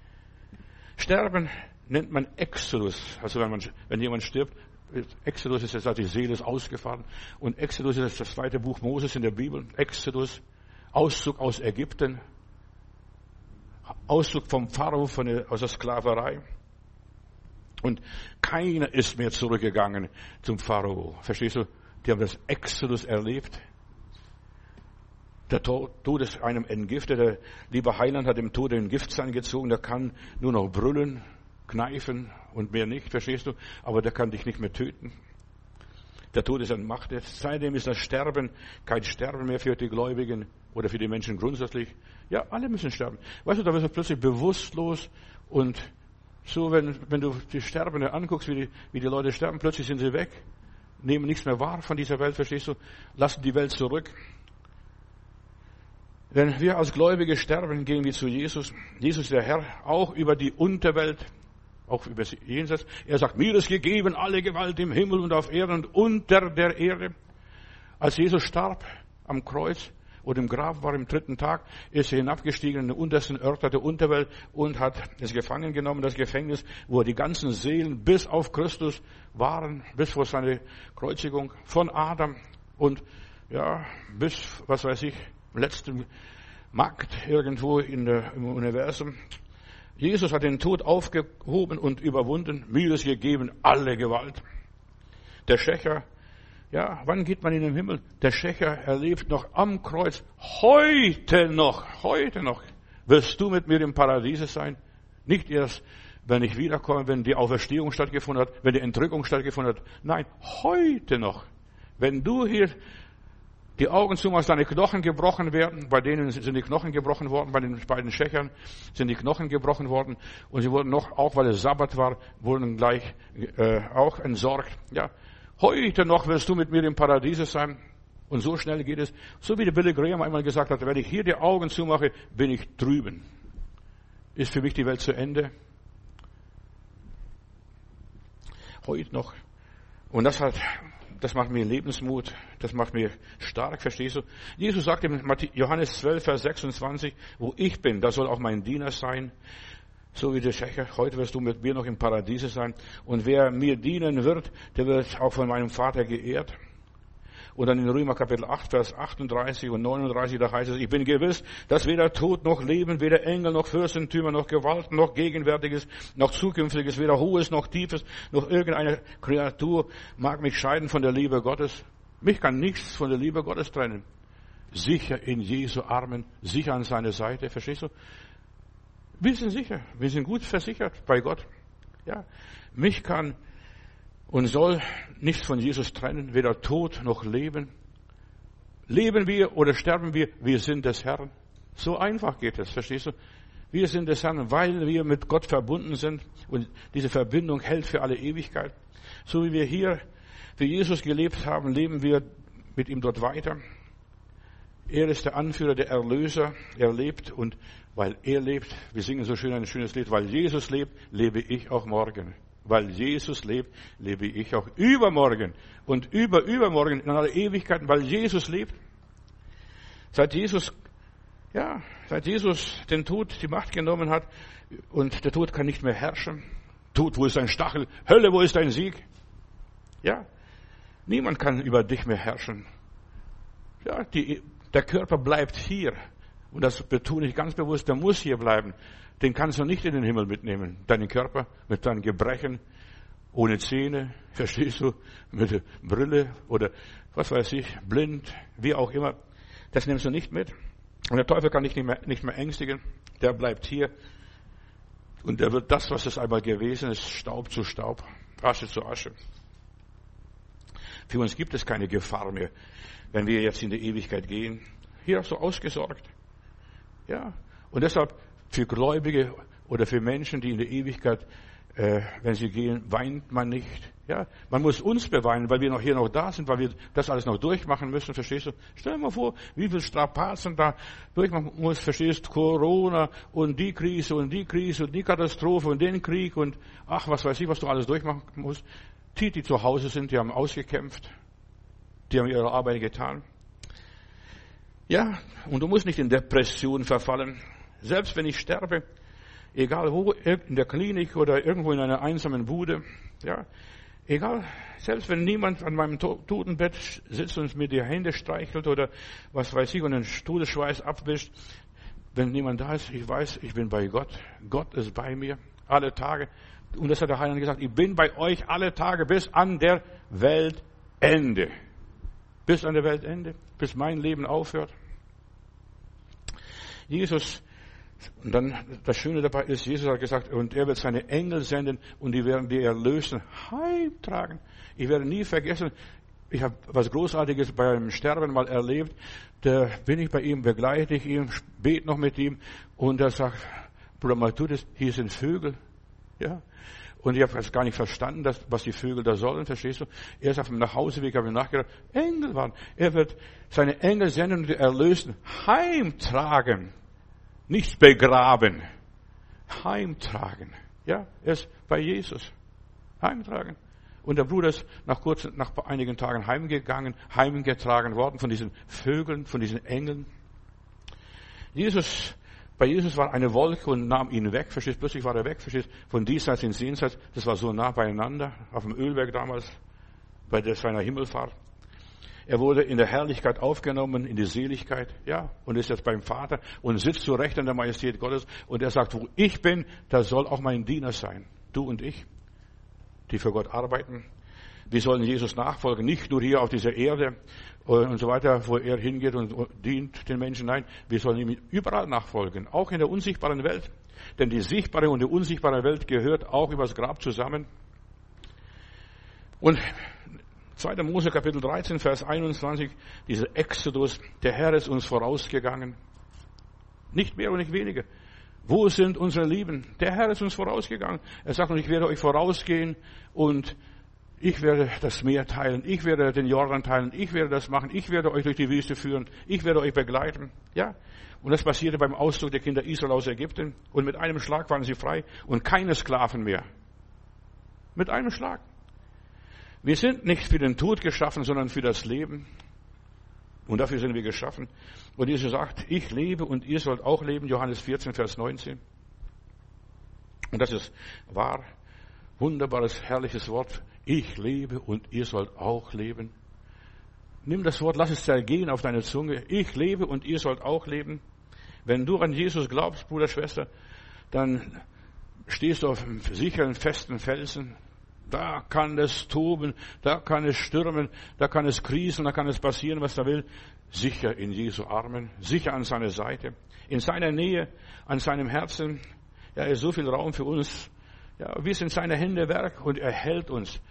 Sterben nennt man Exodus. Also wenn man, wenn jemand stirbt, Exodus ist jetzt, die Seele ist ausgefahren. Und Exodus ist das zweite Buch Moses in der Bibel. Exodus, Auszug aus Ägypten. Auszug vom Pharao von der, aus der Sklaverei. Und keiner ist mehr zurückgegangen zum Pharao. Verstehst du? Die haben das Exodus erlebt. Der Tod ist einem entgiftet. Der liebe Heiland hat dem Tod den Giftzahn gezogen. Der kann nur noch brüllen, kneifen und mehr nicht, verstehst du? Aber der kann dich nicht mehr töten. Der Tod ist entmachtet. Seitdem ist das Sterben kein Sterben mehr für die Gläubigen oder für die Menschen grundsätzlich. Ja, alle müssen sterben. Weißt du, da wirst du plötzlich bewusstlos und so, wenn, wenn du die Sterbenden anguckst, wie die, wie die Leute sterben, plötzlich sind sie weg, nehmen nichts mehr wahr von dieser Welt, verstehst du? Lassen die Welt zurück. Wenn wir als Gläubige sterben, gehen wir zu Jesus. Jesus ist der Herr, auch über die Unterwelt, auch über das Jenseits. Er sagt, mir ist gegeben alle Gewalt im Himmel und auf Erden und unter der Erde. Als Jesus starb am Kreuz oder im Grab war im dritten Tag, ist er hinabgestiegen in den untersten Örter der Unterwelt und hat es gefangen genommen, das Gefängnis, wo die ganzen Seelen bis auf Christus waren, bis vor seine Kreuzigung, von Adam und ja, bis, was weiß ich, letzten Markt irgendwo in der, im Universum. Jesus hat den Tod aufgehoben und überwunden. Mir ist gegeben alle Gewalt. Der Schächer, ja, wann geht man in den Himmel? Der Schächer erlebt noch am Kreuz, heute noch, heute noch, wirst du mit mir im Paradiese sein. Nicht erst, wenn ich wiederkomme, wenn die Auferstehung stattgefunden hat, wenn die Entrückung stattgefunden hat. Nein, heute noch. Wenn du hier die Augen zumachst, deine Knochen gebrochen werden, bei denen sind die Knochen gebrochen worden, bei den beiden Schächern sind die Knochen gebrochen worden und sie wurden noch, auch weil es Sabbat war, wurden gleich äh, auch entsorgt. Ja, heute noch wirst du mit mir im Paradiese sein und so schnell geht es. So wie der Billy Graham einmal gesagt hat, wenn ich hier die Augen zumache, bin ich drüben. Ist für mich die Welt zu Ende. Heute noch. Und das hat Das macht mir Lebensmut, das macht mir stark, verstehst du? Jesus sagt in Johannes zwölf, Vers sechsundzwanzig, wo ich bin, da soll auch mein Diener sein. So wie der Schächer, heute wirst du mit mir noch im Paradiese sein. Und wer mir dienen wird, der wird auch von meinem Vater geehrt. Und dann in Römer Kapitel acht, Vers achtunddreißig und neununddreißig, da heißt es, ich bin gewiss, dass weder Tod noch Leben, weder Engel noch Fürstentümer noch Gewalt noch Gegenwärtiges noch Zukünftiges, weder Hohes noch Tiefes, noch irgendeine Kreatur mag mich scheiden von der Liebe Gottes. Mich kann nichts von der Liebe Gottes trennen. Sicher in Jesu Armen, sicher an seiner Seite, verstehst du? Wir sind sicher, wir sind gut versichert bei Gott. Ja, mich kann und soll nichts von Jesus trennen, weder Tod noch Leben. Leben wir oder sterben wir, wir sind des Herrn. So einfach geht es, verstehst du? Wir sind des Herrn, weil wir mit Gott verbunden sind und diese Verbindung hält für alle Ewigkeit. So wie wir hier für Jesus gelebt haben, leben wir mit ihm dort weiter. Er ist der Anführer, der Erlöser. Er lebt und weil er lebt, wir singen so schön ein schönes Lied, weil Jesus lebt, lebe ich auch morgen. Weil Jesus lebt, lebe ich auch übermorgen und über übermorgen in aller Ewigkeit, weil Jesus lebt. Seit Jesus, ja, seit Jesus den Tod die Macht genommen hat und der Tod kann nicht mehr herrschen. Tod, wo ist dein Stachel? Hölle, wo ist dein Sieg? Ja, niemand kann über dich mehr herrschen. Ja, die, der Körper bleibt hier. Und das betone ich ganz bewusst, der muss hier bleiben. Den kannst du nicht in den Himmel mitnehmen. Deinen Körper mit deinen Gebrechen, ohne Zähne, verstehst du, mit Brille oder was weiß ich, blind, wie auch immer. Das nimmst du nicht mit. Und der Teufel kann dich nicht mehr, nicht mehr ängstigen. Der bleibt hier. Und der wird das, was es einmal gewesen ist, Staub zu Staub, Asche zu Asche. Für uns gibt es keine Gefahr mehr, wenn wir jetzt in die Ewigkeit gehen. Hier hast du ausgesorgt. Ja. Und deshalb für Gläubige oder für Menschen, die in der Ewigkeit, äh, wenn sie gehen, weint man nicht. Ja, man muss uns beweinen, weil wir noch hier noch da sind, weil wir das alles noch durchmachen müssen, verstehst du? Stell dir mal vor, wie viel Strapazen da durchmachen muss, verstehst du? Corona und die Krise und die Krise und die Katastrophe und den Krieg und ach, was weiß ich, was du alles durchmachen musst. Die, die zu Hause sind, die haben ausgekämpft, die haben ihre Arbeit getan. Ja, und du musst nicht in Depression verfallen. Selbst wenn ich sterbe, egal wo, in der Klinik oder irgendwo in einer einsamen Bude, ja, egal, selbst wenn niemand an meinem Totenbett sitzt und mir die Hände streichelt oder was weiß ich und den Todesschweiß abwischt, wenn niemand da ist, ich weiß, ich bin bei Gott. Gott ist bei mir alle Tage. Und das hat der Heiland gesagt, ich bin bei euch alle Tage bis an der Weltende. Bis an der Weltende, bis mein Leben aufhört. Jesus, und dann das Schöne dabei ist, Jesus hat gesagt, und er wird seine Engel senden und die werden die Erlösten heimtragen. Ich werde nie vergessen, ich habe was Großartiges beim Sterben mal erlebt. Da bin ich bei ihm, begleite ich ihn, bete noch mit ihm und er sagt, Bruder Maltudis, hier sind Vögel. Ja. Und ich habe das gar nicht verstanden, dass, was die Vögel da sollen, verstehst du? Erst auf dem Nachhauseweg habe ich nachgedacht, Engel waren. Er wird seine Engel senden und die Erlösten heimtragen. Nicht begraben. Heimtragen. Ja, er ist bei Jesus. Heimtragen. Und der Bruder ist nach kurz, nach einigen Tagen heimgegangen, heimgetragen worden von diesen Vögeln, von diesen Engeln. Jesus, bei Jesus war eine Wolke und nahm ihn weg, verstehst, plötzlich war er weg, verstehst, von diesseits ins Jenseits, das war so nah beieinander, auf dem Ölberg damals, bei der, seiner Himmelfahrt. Er wurde in der Herrlichkeit aufgenommen, in die Seligkeit, ja, und ist jetzt beim Vater und sitzt zu Recht an der Majestät Gottes und er sagt, wo ich bin, da soll auch mein Diener sein, du und ich, die für Gott arbeiten. Wir sollen Jesus nachfolgen, nicht nur hier auf dieser Erde und so weiter, wo er hingeht und dient den Menschen. Nein, wir sollen ihm überall nachfolgen, auch in der unsichtbaren Welt. Denn die sichtbare und die unsichtbare Welt gehört auch übers Grab zusammen. Und zweiter Mose Kapitel dreizehn, Vers einundzwanzig, dieser Exodus, der Herr ist uns vorausgegangen. Nicht mehr und nicht weniger. Wo sind unsere Lieben? Der Herr ist uns vorausgegangen. Er sagt, und ich werde euch vorausgehen und ich werde das Meer teilen, ich werde den Jordan teilen, ich werde das machen, ich werde euch durch die Wüste führen, ich werde euch begleiten. Ja, und das passierte beim Auszug der Kinder Israel aus Ägypten und mit einem Schlag waren sie frei und keine Sklaven mehr. Mit einem Schlag. Wir sind nicht für den Tod geschaffen, sondern für das Leben. Und dafür sind wir geschaffen. Und Jesus sagt, ich lebe und ihr sollt auch leben, Johannes vierzehn, Vers neunzehn. Und das ist wahr. Wunderbares, herrliches Wort. Ich lebe und ihr sollt auch leben. Nimm das Wort, lass es zergehen auf deine Zunge. Ich lebe und ihr sollt auch leben. Wenn du an Jesus glaubst, Bruder, Schwester, dann stehst du auf einem sicheren, festen Felsen. Da kann es toben, da kann es stürmen, da kann es kriechen, da kann es passieren, was da will. Sicher in Jesu Armen, sicher an seiner Seite, in seiner Nähe, an seinem Herzen. Ja, er ist so viel Raum für uns. Ja, wir sind seine Hände Werk und er hält uns.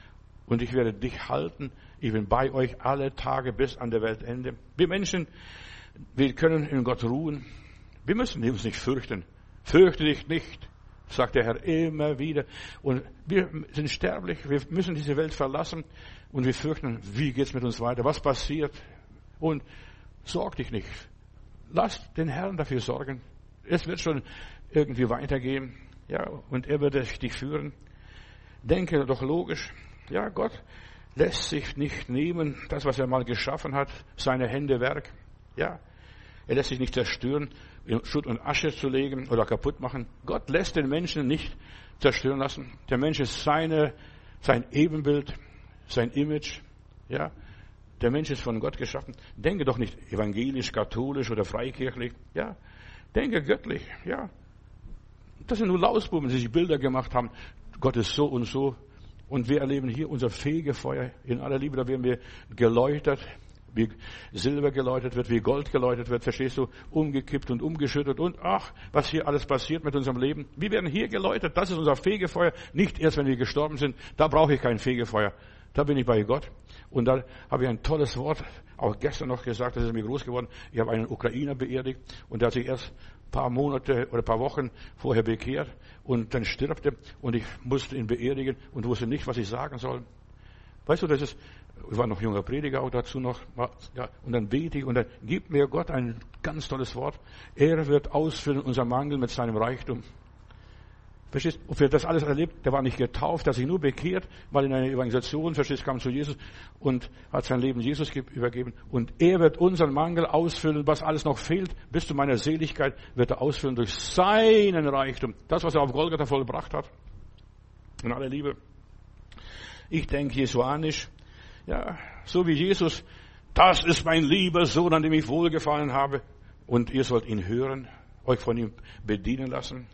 Und ich werde dich halten. Ich bin bei euch alle Tage bis an der Weltende. Wir Menschen, wir können in Gott ruhen. Wir müssen uns nicht fürchten. Fürchte dich nicht, sagt der Herr immer wieder. Und wir sind sterblich. Wir müssen diese Welt verlassen. Und wir fürchten, wie geht's mit uns weiter? Was passiert? Und sorg dich nicht. Lass den Herrn dafür sorgen. Es wird schon irgendwie weitergehen. Ja, und er wird dich führen. Denke doch logisch. Ja, Gott lässt sich nicht nehmen, das, was er mal geschaffen hat, seine Hände Werk. Ja, er lässt sich nicht zerstören, in Schutt und Asche zu legen oder kaputt machen. Gott lässt den Menschen nicht zerstören lassen. Der Mensch ist seine, sein Ebenbild, sein Image. Ja, der Mensch ist von Gott geschaffen. Denke doch nicht evangelisch, katholisch oder freikirchlich. Ja, denke göttlich. Ja, das sind nur Lausbuben, die sich Bilder gemacht haben. Gott ist so und so. Und wir erleben hier unser Fegefeuer in aller Liebe. Da werden wir geläutert, wie Silber geläutert wird, wie Gold geläutert wird. Verstehst du? Umgekippt und umgeschüttet. Und ach, was hier alles passiert mit unserem Leben. Wir werden hier geläutert. Das ist unser Fegefeuer. Nicht erst, wenn wir gestorben sind. Da brauche ich kein Fegefeuer. Da bin ich bei Gott. Und da habe ich ein tolles Wort, auch gestern noch gesagt, das ist mir groß geworden. Ich habe einen Ukrainer beerdigt und der hat sich erst ein paar Monate oder ein paar Wochen vorher bekehrt und dann stirbt er und ich musste ihn beerdigen und wusste nicht, was ich sagen soll. Weißt du, das ist, ich war noch junger Prediger auch dazu noch, ja, und dann bete ich und dann gibt mir Gott ein ganz tolles Wort. Er wird ausfüllen unser Mangel mit seinem Reichtum. Verstehst du? Und wer das alles erlebt, der war nicht getauft, der hat sich nur bekehrt, mal in eine Evangelisation, verstehst du, kam zu Jesus und hat sein Leben Jesus übergeben. Und er wird unseren Mangel ausfüllen, was alles noch fehlt, bis zu meiner Seligkeit wird er ausfüllen durch seinen Reichtum. Das, was er auf Golgatha vollbracht hat. In aller Liebe. Ich denke jesuanisch, ja, so wie Jesus, das ist mein lieber Sohn, an dem ich wohlgefallen habe. Und ihr sollt ihn hören, euch von ihm bedienen lassen.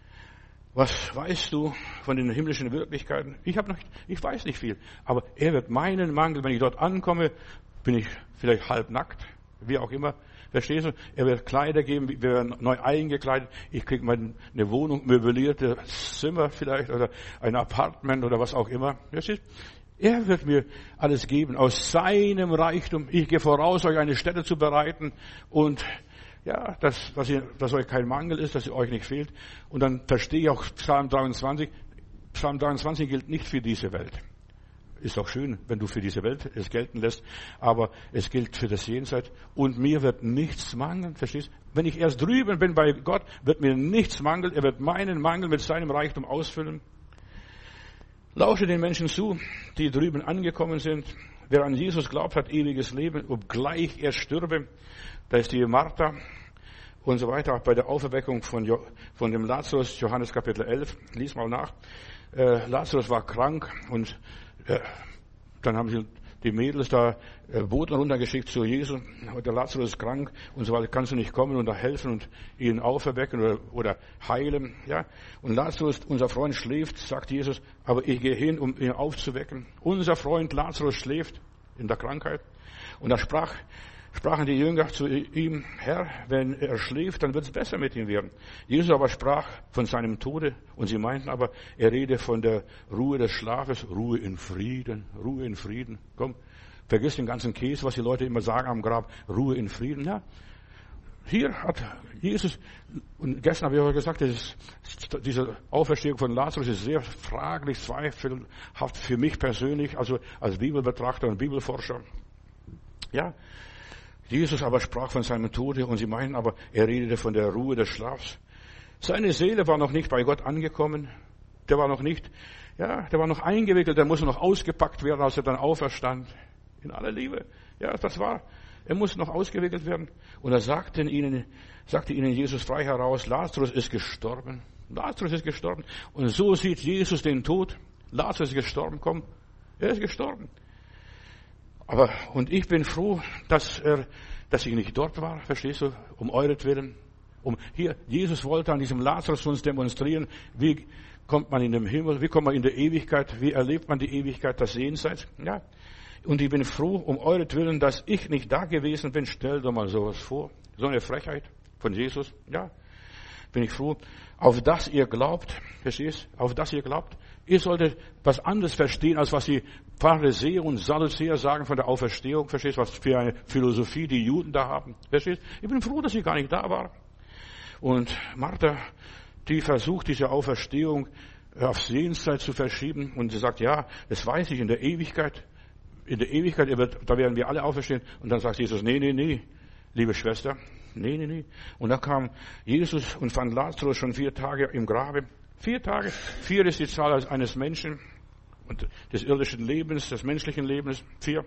Was weißt du von den himmlischen Wirklichkeiten? Ich habe noch, ich weiß nicht viel. Aber er wird meinen Mangel, wenn ich dort ankomme, bin ich vielleicht halbnackt, wie auch immer. Verstehst du? Er wird Kleider geben, wir werden neu eingekleidet. Ich kriege mal eine Wohnung, möblierte Zimmer vielleicht oder ein Apartment oder was auch immer. Verstehst du? Er wird mir alles geben aus seinem Reichtum. Ich gehe voraus, euch eine Stätte zu bereiten und ja, dass, dass, ihr, dass euch kein Mangel ist, dass ihr euch nicht fehlt. Und dann verstehe ich auch Psalm dreiundzwanzig. Psalm dreiundzwanzig gilt nicht für diese Welt. Ist auch schön, wenn du für diese Welt es gelten lässt. Aber es gilt für das Jenseits. Und mir wird nichts mangeln, verstehst du? Wenn ich erst drüben bin bei Gott, wird mir nichts mangeln. Er wird meinen Mangel mit seinem Reichtum ausfüllen. Lausche den Menschen zu, die drüben angekommen sind. Wer an Jesus glaubt, hat ewiges Leben, obgleich er stürbe. Da ist die Martha und so weiter. Auch bei der Auferweckung von, jo, von dem Lazarus, Johannes Kapitel elf, lies mal nach. Äh, Lazarus war krank und äh, dann haben sie die Mädels da äh, Boten runtergeschickt zu Jesus. Der Lazarus ist krank und so weiter. Kannst du nicht kommen und da helfen und ihn auferwecken oder, oder heilen? Ja. Und Lazarus, unser Freund, schläft, sagt Jesus, aber ich gehe hin, um ihn aufzuwecken. Unser Freund Lazarus schläft in der Krankheit. Und da sprach sprachen die Jünger zu ihm, Herr, wenn er schläft, dann wird es besser mit ihm werden. Jesus aber sprach von seinem Tode und sie meinten aber, er rede von der Ruhe des Schlafes, Ruhe in Frieden, Ruhe in Frieden. Komm, vergiss den ganzen Käse, was die Leute immer sagen am Grab, Ruhe in Frieden. Ja, hier hat Jesus, und gestern habe ich auch gesagt, das ist, diese Auferstehung von Lazarus ist sehr fraglich, zweifelhaft für mich persönlich, also als Bibelbetrachter und Bibelforscher. Ja, Jesus aber sprach von seinem Tode und sie meinen aber, er redete von der Ruhe des Schlafs. Seine Seele war noch nicht bei Gott angekommen. Der war noch nicht, ja, der war noch eingewickelt, der musste noch ausgepackt werden, als er dann auferstand. In aller Liebe. Ja, das war, er musste noch ausgewickelt werden. Und er sagte ihnen, sagte ihnen Jesus frei heraus, Lazarus ist gestorben. Lazarus ist gestorben. Und so sieht Jesus den Tod. Lazarus ist gestorben, komm. Er ist gestorben. Aber, und ich bin froh, dass er, dass ich nicht dort war, verstehst du, um euretwillen. Um, hier, Jesus wollte an diesem Lazarus uns demonstrieren, wie kommt man in den Himmel, wie kommt man in der Ewigkeit, wie erlebt man die Ewigkeit, das Jenseits, ja. Und ich bin froh, um euretwillen, dass ich nicht da gewesen bin. Stell dir mal sowas vor. So eine Frechheit von Jesus, ja. bin ich froh, auf das ihr glaubt, verstehst? Auf das ihr glaubt. Ihr solltet was anderes verstehen, als was die Pharisäer und Sadduzäer sagen von der Auferstehung, verstehst? Was für eine Philosophie die Juden da haben, verstehst? Ich bin froh, dass sie gar nicht da war. Und Martha, die versucht, diese Auferstehung aufs Jenseits zu verschieben. Und sie sagt, ja, das weiß ich in der Ewigkeit. In der Ewigkeit, da werden wir alle auferstehen. Und dann sagt Jesus, nee, nee, nee, liebe Schwester, nee, nee, nee. Und dann kam Jesus und fand Lazarus schon vier Tage im Grabe. Vier Tage. Vier ist die Zahl eines Menschen und des irdischen Lebens, des menschlichen Lebens. Vier.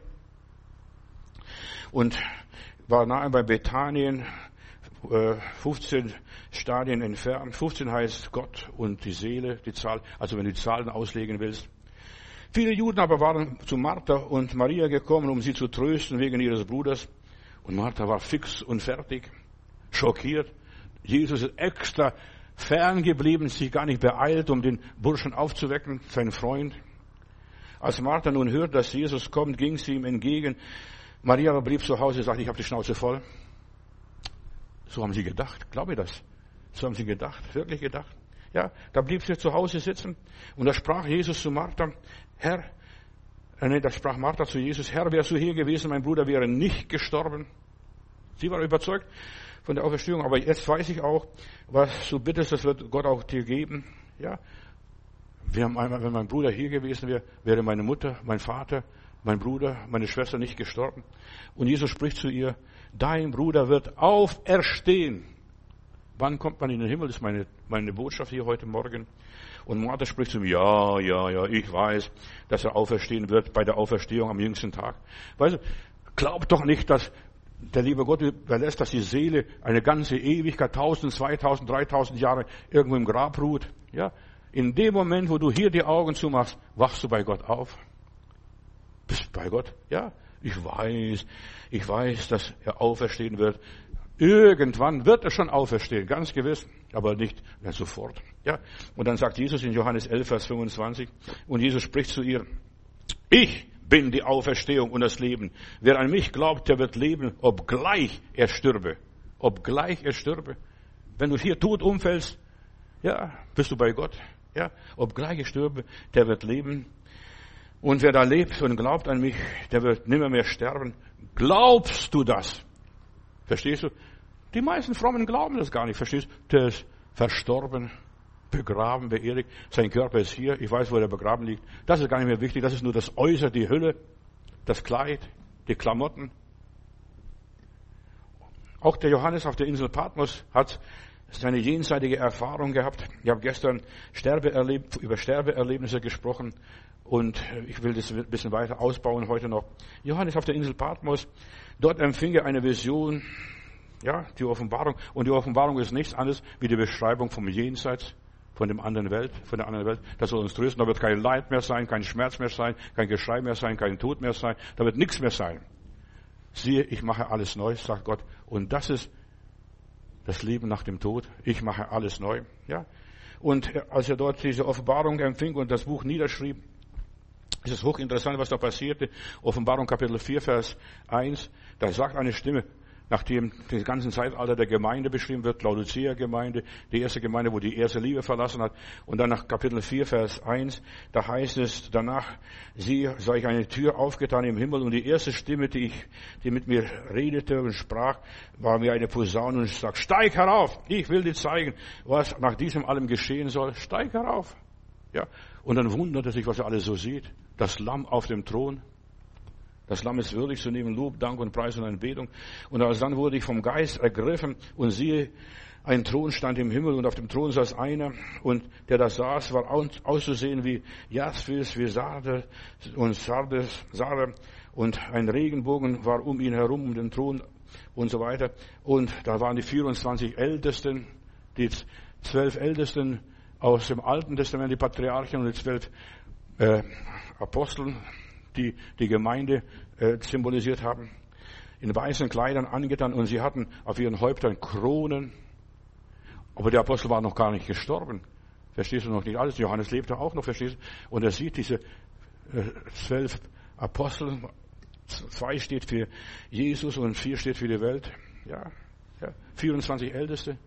Und war nahe bei Bethanien, fünfzehn Stadien entfernt. fünfzehn heißt Gott und die Seele, die Zahl, also wenn du die Zahlen auslegen willst. Viele Juden aber waren zu Martha und Maria gekommen, um sie zu trösten wegen ihres Bruders. Und Martha war fix und fertig, schockiert. Jesus ist extra fern geblieben, sich gar nicht beeilt, um den Burschen aufzuwecken, seinen Freund. Als Martha nun hört, dass Jesus kommt, ging sie ihm entgegen. Maria aber blieb zu Hause und sagte, ich habe die Schnauze voll. So haben sie gedacht, glaube ich das. So haben sie gedacht, wirklich gedacht. Ja, da blieb sie zu Hause sitzen und da sprach Jesus zu Martha, Herr, äh, nee, da sprach Martha zu Jesus, Herr, wärst du hier gewesen, mein Bruder wäre nicht gestorben. Sie war überzeugt von der Auferstehung, aber jetzt weiß ich auch, was du bittest, das wird Gott auch dir geben. Ja, wir haben einmal, wenn mein Bruder hier gewesen wäre, wäre meine Mutter, mein Vater, mein Bruder, meine Schwester nicht gestorben. Und Jesus spricht zu ihr, dein Bruder wird auferstehen. Wann kommt man in den Himmel? Das ist meine, meine Botschaft hier heute Morgen. Und Martha spricht zu mir, ja, ja, ja, ich weiß, dass er auferstehen wird bei der Auferstehung am jüngsten Tag. Weißt du, glaub doch nicht, dass der liebe Gott überlässt, dass die Seele eine ganze Ewigkeit, tausend, zweitausend, dreitausend Jahre irgendwo im Grab ruht. Ja, in dem Moment, wo du hier die Augen zumachst, wachst du bei Gott auf. Bist bei Gott? Ja, ich weiß, ich weiß, dass er auferstehen wird. Irgendwann wird er schon auferstehen, ganz gewiss, aber nicht mehr sofort. Ja, und dann sagt Jesus in Johannes elf, Vers fünfundzwanzig, und Jesus spricht zu ihr, ich bin die Auferstehung und das Leben. Wer an mich glaubt, der wird leben, obgleich er stürbe. Obgleich er stürbe. Wenn du hier tot umfällst, ja, bist du bei Gott. Ja, obgleich er stürbe, der wird leben. Und wer da lebt und glaubt an mich, der wird nimmer mehr sterben. Glaubst du das? Verstehst du? Die meisten Frommen glauben das gar nicht. Verstehst du? Der ist verstorben, begraben, beerdigt. Sein Körper ist hier. Ich weiß, wo er begraben liegt. Das ist gar nicht mehr wichtig. Das ist nur das Äußere, die Hülle, das Kleid, die Klamotten. Auch der Johannes auf der Insel Patmos hat seine jenseitige Erfahrung gehabt. Ich habe gestern Sterbeerleb- über Sterbeerlebnisse gesprochen. Und ich will das ein bisschen weiter ausbauen heute noch. Johannes auf der Insel Patmos, dort empfing er eine Vision, ja, die Offenbarung. Und die Offenbarung ist nichts anderes wie die Beschreibung vom Jenseits, von dem anderen Welt, von der anderen Welt. Das soll uns trösten. Da wird kein Leid mehr sein, kein Schmerz mehr sein, kein Geschrei mehr sein, kein Tod mehr sein. Da wird nichts mehr sein. Siehe, ich mache alles neu, sagt Gott. Und das ist das Leben nach dem Tod. Ich mache alles neu, ja. Und als er dort diese Offenbarung empfing und das Buch niederschrieb, es ist hochinteressant, was da passierte. Offenbarung Kapitel vier, Vers eins. Da sagt eine Stimme, nachdem das ganze Zeitalter der Gemeinde beschrieben wird, Laodicea-Gemeinde, die erste Gemeinde, wo die erste Liebe verlassen hat. Und dann nach Kapitel vier, Vers eins, da heißt es, danach, siehe, sah ich eine Tür aufgetan im Himmel und die erste Stimme, die ich, die mit mir redete und sprach, war wie eine Posaune und ich sag, steig herauf, ich will dir zeigen, was nach diesem allem geschehen soll. Steig herauf. Ja. Und dann wundert er sich, was er alles so sieht. Das Lamm auf dem Thron. Das Lamm ist würdig zu nehmen, Lob, Dank und Preis und Anbetung. Und alsdann wurde ich vom Geist ergriffen und siehe, ein Thron stand im Himmel und auf dem Thron saß einer und der da saß, war auszusehen wie Jaspis, wie Sarde und Sardes, Sarde und ein Regenbogen war um ihn herum, um den Thron und so weiter. Und da waren die vierundzwanzig Ältesten, die zwölf Ältesten aus dem Alten Testament, die Patriarchen und die zwölf äh, Aposteln, die die Gemeinde äh, symbolisiert haben, in weißen Kleidern angetan und sie hatten auf ihren Häuptern Kronen. Aber der Apostel war noch gar nicht gestorben. Verstehst du noch nicht alles? Johannes lebte auch noch, verstehst du? Und er sieht diese äh, zwölf Apostel. Zwei steht für Jesus und vier steht für die Welt. Ja, ja. vierundzwanzig Älteste,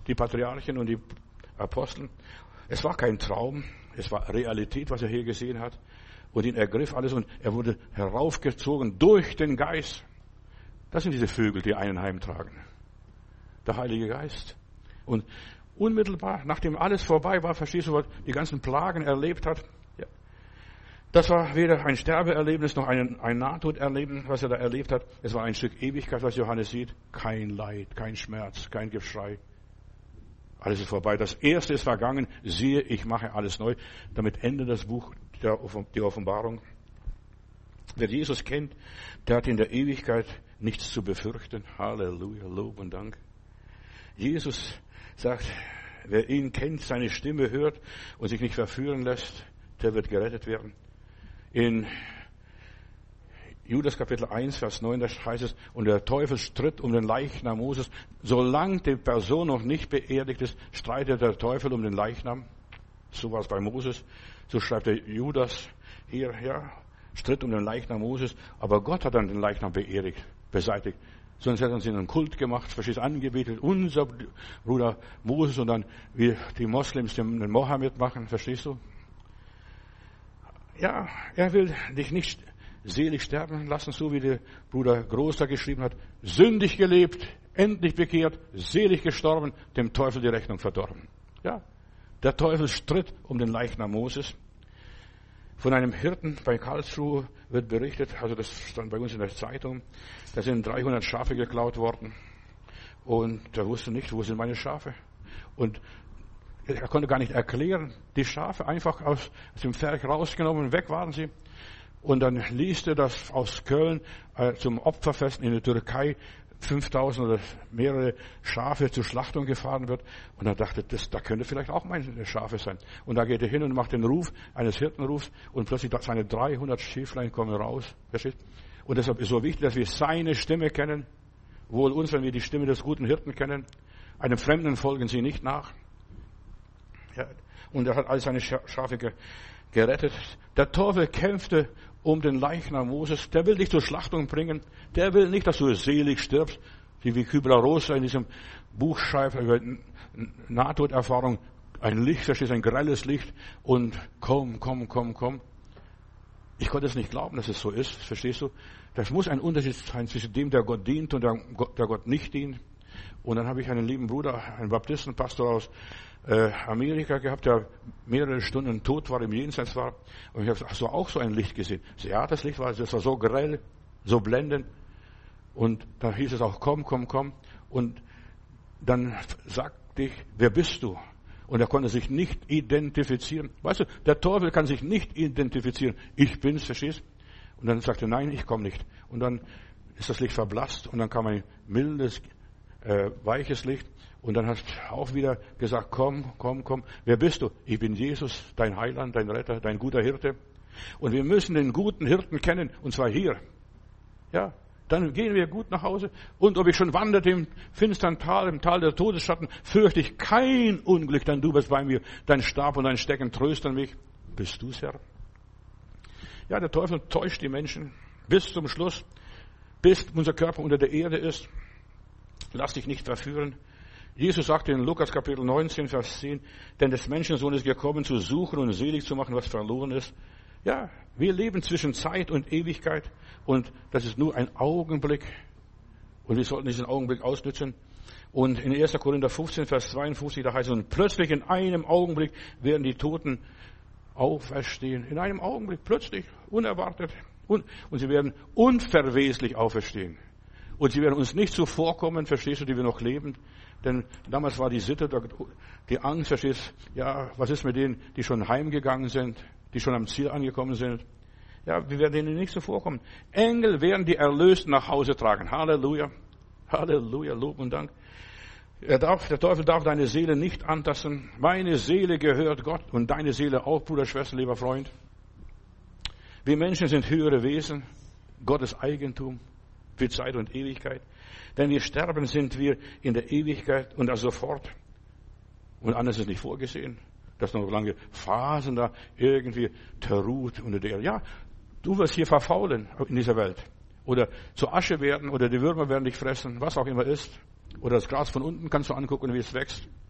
die Patriarchen und die Apostel. Es war kein Traum, es war Realität, was er hier gesehen hat. Und ihn ergriff alles und er wurde heraufgezogen durch den Geist. Das sind diese Vögel, die einen heimtragen. Der Heilige Geist. Und unmittelbar, nachdem alles vorbei war, verstehst du, was die ganzen Plagen erlebt hat? Ja. Das war weder ein Sterbeerlebnis noch ein, ein Nahtoderlebnis, was er da erlebt hat. Es war ein Stück Ewigkeit, was Johannes sieht. Kein Leid, kein Schmerz, kein Geschrei. Alles ist vorbei. Das Erste ist vergangen. Siehe, ich mache alles neu. Damit endet das Buch, die Offenbarung. Wer Jesus kennt, der hat in der Ewigkeit nichts zu befürchten. Halleluja, Lob und Dank. Jesus sagt, wer ihn kennt, seine Stimme hört und sich nicht verführen lässt, der wird gerettet werden. In Judas Kapitel eins, Vers neun, da heißt es, und der Teufel stritt um den Leichnam Moses. Solange die Person noch nicht beerdigt ist, streitet der Teufel um den Leichnam. So war es bei Moses. So schreibt der Judas hier, ja, stritt um den Leichnam Moses. Aber Gott hat dann den Leichnam beerdigt, beseitigt. Sonst hätten sie einen Kult gemacht, verstehst, angebetet, unser Bruder Moses und dann wie die Moslems den Mohammed machen, verstehst du? Ja, er will dich nicht selig sterben lassen, so wie der Bruder Großer geschrieben hat. Sündig gelebt, endlich bekehrt, selig gestorben, dem Teufel die Rechnung verdorben. Ja, der Teufel stritt um den Leichnam Moses. Von einem Hirten bei Karlsruhe wird berichtet, also das stand bei uns in der Zeitung, da sind dreihundert Schafe geklaut worden. Und er wusste nicht, wo sind meine Schafe. Und er konnte gar nicht erklären, die Schafe einfach aus, aus dem Pferch rausgenommen, weg waren sie. Und dann liest er, dass aus Köln äh, zum Opferfest in der Türkei fünftausend oder mehrere Schafe zur Schlachtung gefahren wird. Und er dachte, das, da könnte vielleicht auch meine Schafe sein. Und da geht er hin und macht den Ruf eines Hirtenrufs und plötzlich seine dreihundert Schäflein kommen raus. Und deshalb ist so wichtig, dass wir seine Stimme kennen. Wohl uns, wenn wir die Stimme des guten Hirten kennen. Einem Fremden folgen sie nicht nach. Ja, und er hat all seine Schafe gerettet. Der Teufel kämpfte um den Leichnam Moses. Der will dich zur Schlachtung bringen. Der will nicht, dass du selig stirbst, wie Kübler-Ross in diesem Buch schreibt über Nahtoderfahrung. Ein Licht, da steht ein grelles Licht und komm, komm, komm, komm. Ich konnte es nicht glauben, dass es so ist. Verstehst du? Das muss ein Unterschied sein zwischen dem, der Gott dient und der Gott nicht dient. Und dann habe ich einen lieben Bruder, einen Baptistenpastor aus äh, Amerika gehabt, der mehrere Stunden tot war, im Jenseits war. Und ich habe gesagt, hast du auch so ein Licht gesehen? So, ja, das Licht war, das war so grell, so blendend. Und da hieß es auch, komm, komm, komm. Und dann sagte ich, wer bist du? Und er konnte sich nicht identifizieren. Weißt du, der Teufel kann sich nicht identifizieren. Ich bin's, verstehst? Und dann sagte er, nein, ich komme nicht. Und dann ist das Licht verblasst und dann kam ein mildes, äh, weiches Licht. Und dann hast du auch wieder gesagt, komm, komm, komm. Wer bist du? Ich bin Jesus, dein Heiland, dein Retter, dein guter Hirte. Und wir müssen den guten Hirten kennen, und zwar hier. Ja, dann gehen wir gut nach Hause. Und ob ich schon wanderte im finstern Tal, im Tal der Todesschatten, fürchte ich kein Unglück, denn du bist bei mir. Dein Stab und dein Stecken trösten mich. Bist du's, Herr? Ja, der Teufel täuscht die Menschen bis zum Schluss, bis unser Körper unter der Erde ist. Lass dich nicht verführen. Jesus sagte in Lukas Kapitel neunzehn, Vers zehn, denn des Menschensohn ist gekommen, zu suchen und selig zu machen, was verloren ist. Ja, wir leben zwischen Zeit und Ewigkeit und das ist nur ein Augenblick und wir sollten diesen Augenblick ausnützen. Und in erster Korinther fünfzehn, Vers zweiundfünfzig, da heißt es, und plötzlich in einem Augenblick werden die Toten auferstehen. In einem Augenblick, plötzlich, unerwartet. Und, und sie werden unverweslich auferstehen. Und sie werden uns nicht zuvorkommen, verstehst du, die wir noch leben. Denn damals war die Sitte, die Angst, verstehst du, ja, was ist mit denen, die schon heimgegangen sind, die schon am Ziel angekommen sind. Ja, wir werden denen nicht zuvorkommen. Engel werden die Erlösten nach Hause tragen. Halleluja. Halleluja, Lob und Dank. Er darf, der Teufel darf deine Seele nicht antasten. Meine Seele gehört Gott und deine Seele auch, Bruder, Schwester, lieber Freund. Wir Menschen sind höhere Wesen, Gottes Eigentum für Zeit und Ewigkeit. Wenn wir sterben, sind wir in der Ewigkeit und das sofort. Und anders ist nicht vorgesehen, dass noch lange Phasen da irgendwie terruht unter der Erde. Ja, du wirst hier verfaulen in dieser Welt. Oder zu Asche werden oder die Würmer werden dich fressen, was auch immer ist. Oder das Gras von unten kannst du angucken, wie es wächst.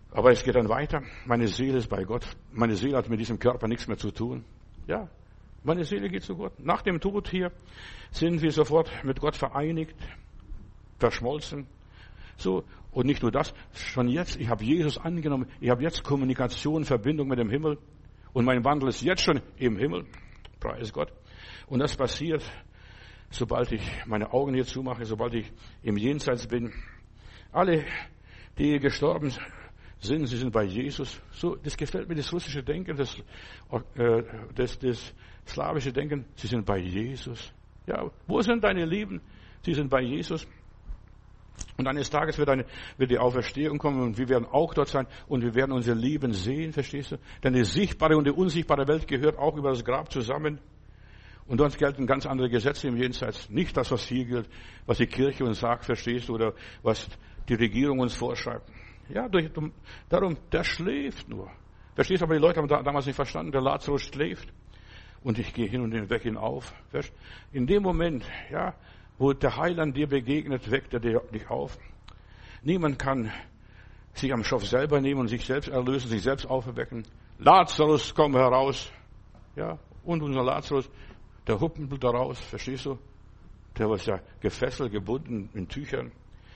Aber es geht dann weiter. Meine Seele ist bei Gott. Meine Seele hat mit diesem Körper nichts mehr zu tun. Ja, meine Seele geht zu Gott. Nach dem Tod hier sind wir sofort mit Gott vereinigt, verschmolzen. So, und nicht nur das, schon jetzt, ich habe Jesus angenommen, ich habe jetzt Kommunikation, Verbindung mit dem Himmel und mein Wandel ist jetzt schon im Himmel. Preis Gott. Und das passiert, sobald ich meine Augen hier zumache, sobald ich im Jenseits bin. Alle, die gestorben sind, sie sind bei Jesus. So, das gefällt mir, das russische Denken, das, äh, das, das slawische Denken, sie sind bei Jesus. Ja, wo sind deine Lieben? Sie sind bei Jesus. Und eines Tages wird, eine, wird die Auferstehung kommen und wir werden auch dort sein und wir werden unsere Lieben sehen, verstehst du? Denn die sichtbare und die unsichtbare Welt gehört auch über das Grab zusammen. Und dort gelten ganz andere Gesetze im Jenseits. Nicht das, was hier gilt, was die Kirche uns sagt, verstehst du, oder was die Regierung uns vorschreibt. Ja, durch, darum, der schläft nur. Verstehst du, aber die Leute haben damals nicht verstanden, der Lazarus schläft. Und ich gehe hin und weg ihn auf. In dem Moment, ja, wo der Heiland dir begegnet, weckt er dich auf. Niemand kann sich am Schopf selber nehmen und sich selbst erlösen, sich selbst auferwecken. Lazarus, komm heraus. Ja, und unser Lazarus, der huppelt da raus, verstehst du? Der war ja gefesselt, gebunden in Tüchern.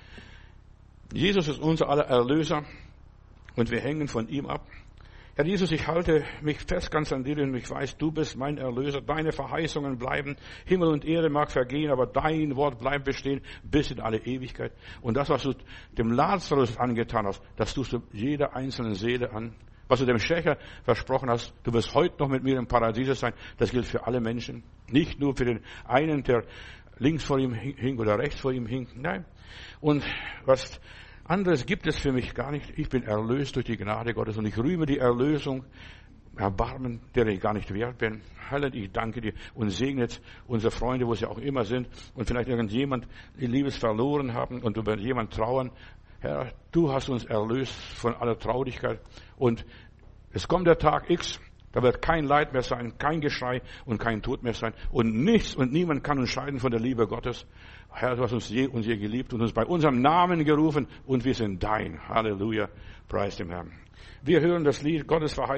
Jesus ist unser aller Erlöser und wir hängen von ihm ab. Herr Jesus, ich halte mich fest ganz an dir und ich weiß, du bist mein Erlöser. Deine Verheißungen bleiben. Himmel und Erde mag vergehen, aber dein Wort bleibt bestehen bis in alle Ewigkeit. Und das, was du dem Lazarus angetan hast, das tust du jeder einzelnen Seele an. Was du dem Schächer versprochen hast, du wirst heute noch mit mir im Paradies sein, das gilt für alle Menschen. Nicht nur für den einen, der links vor ihm hing oder rechts vor ihm hing. Nein. Und was anderes gibt es für mich gar nicht. Ich bin erlöst durch die Gnade Gottes und ich rühme die Erlösung, Erbarmen, der ich gar nicht wert bin. Herr, ich danke dir und segne jetzt unsere Freunde, wo sie auch immer sind und vielleicht irgendjemand ihr Liebes verloren haben und über jemand trauern. Herr, du hast uns erlöst von aller Traurigkeit und es kommt der Tag X, da wird kein Leid mehr sein, kein Geschrei und kein Tod mehr sein und nichts und niemand kann uns scheiden von der Liebe Gottes. Herr, du hast uns je und je geliebt und uns bei unserem Namen gerufen und wir sind dein. Halleluja, preis dem Herrn. Wir hören das Lied Gottes Verheißung.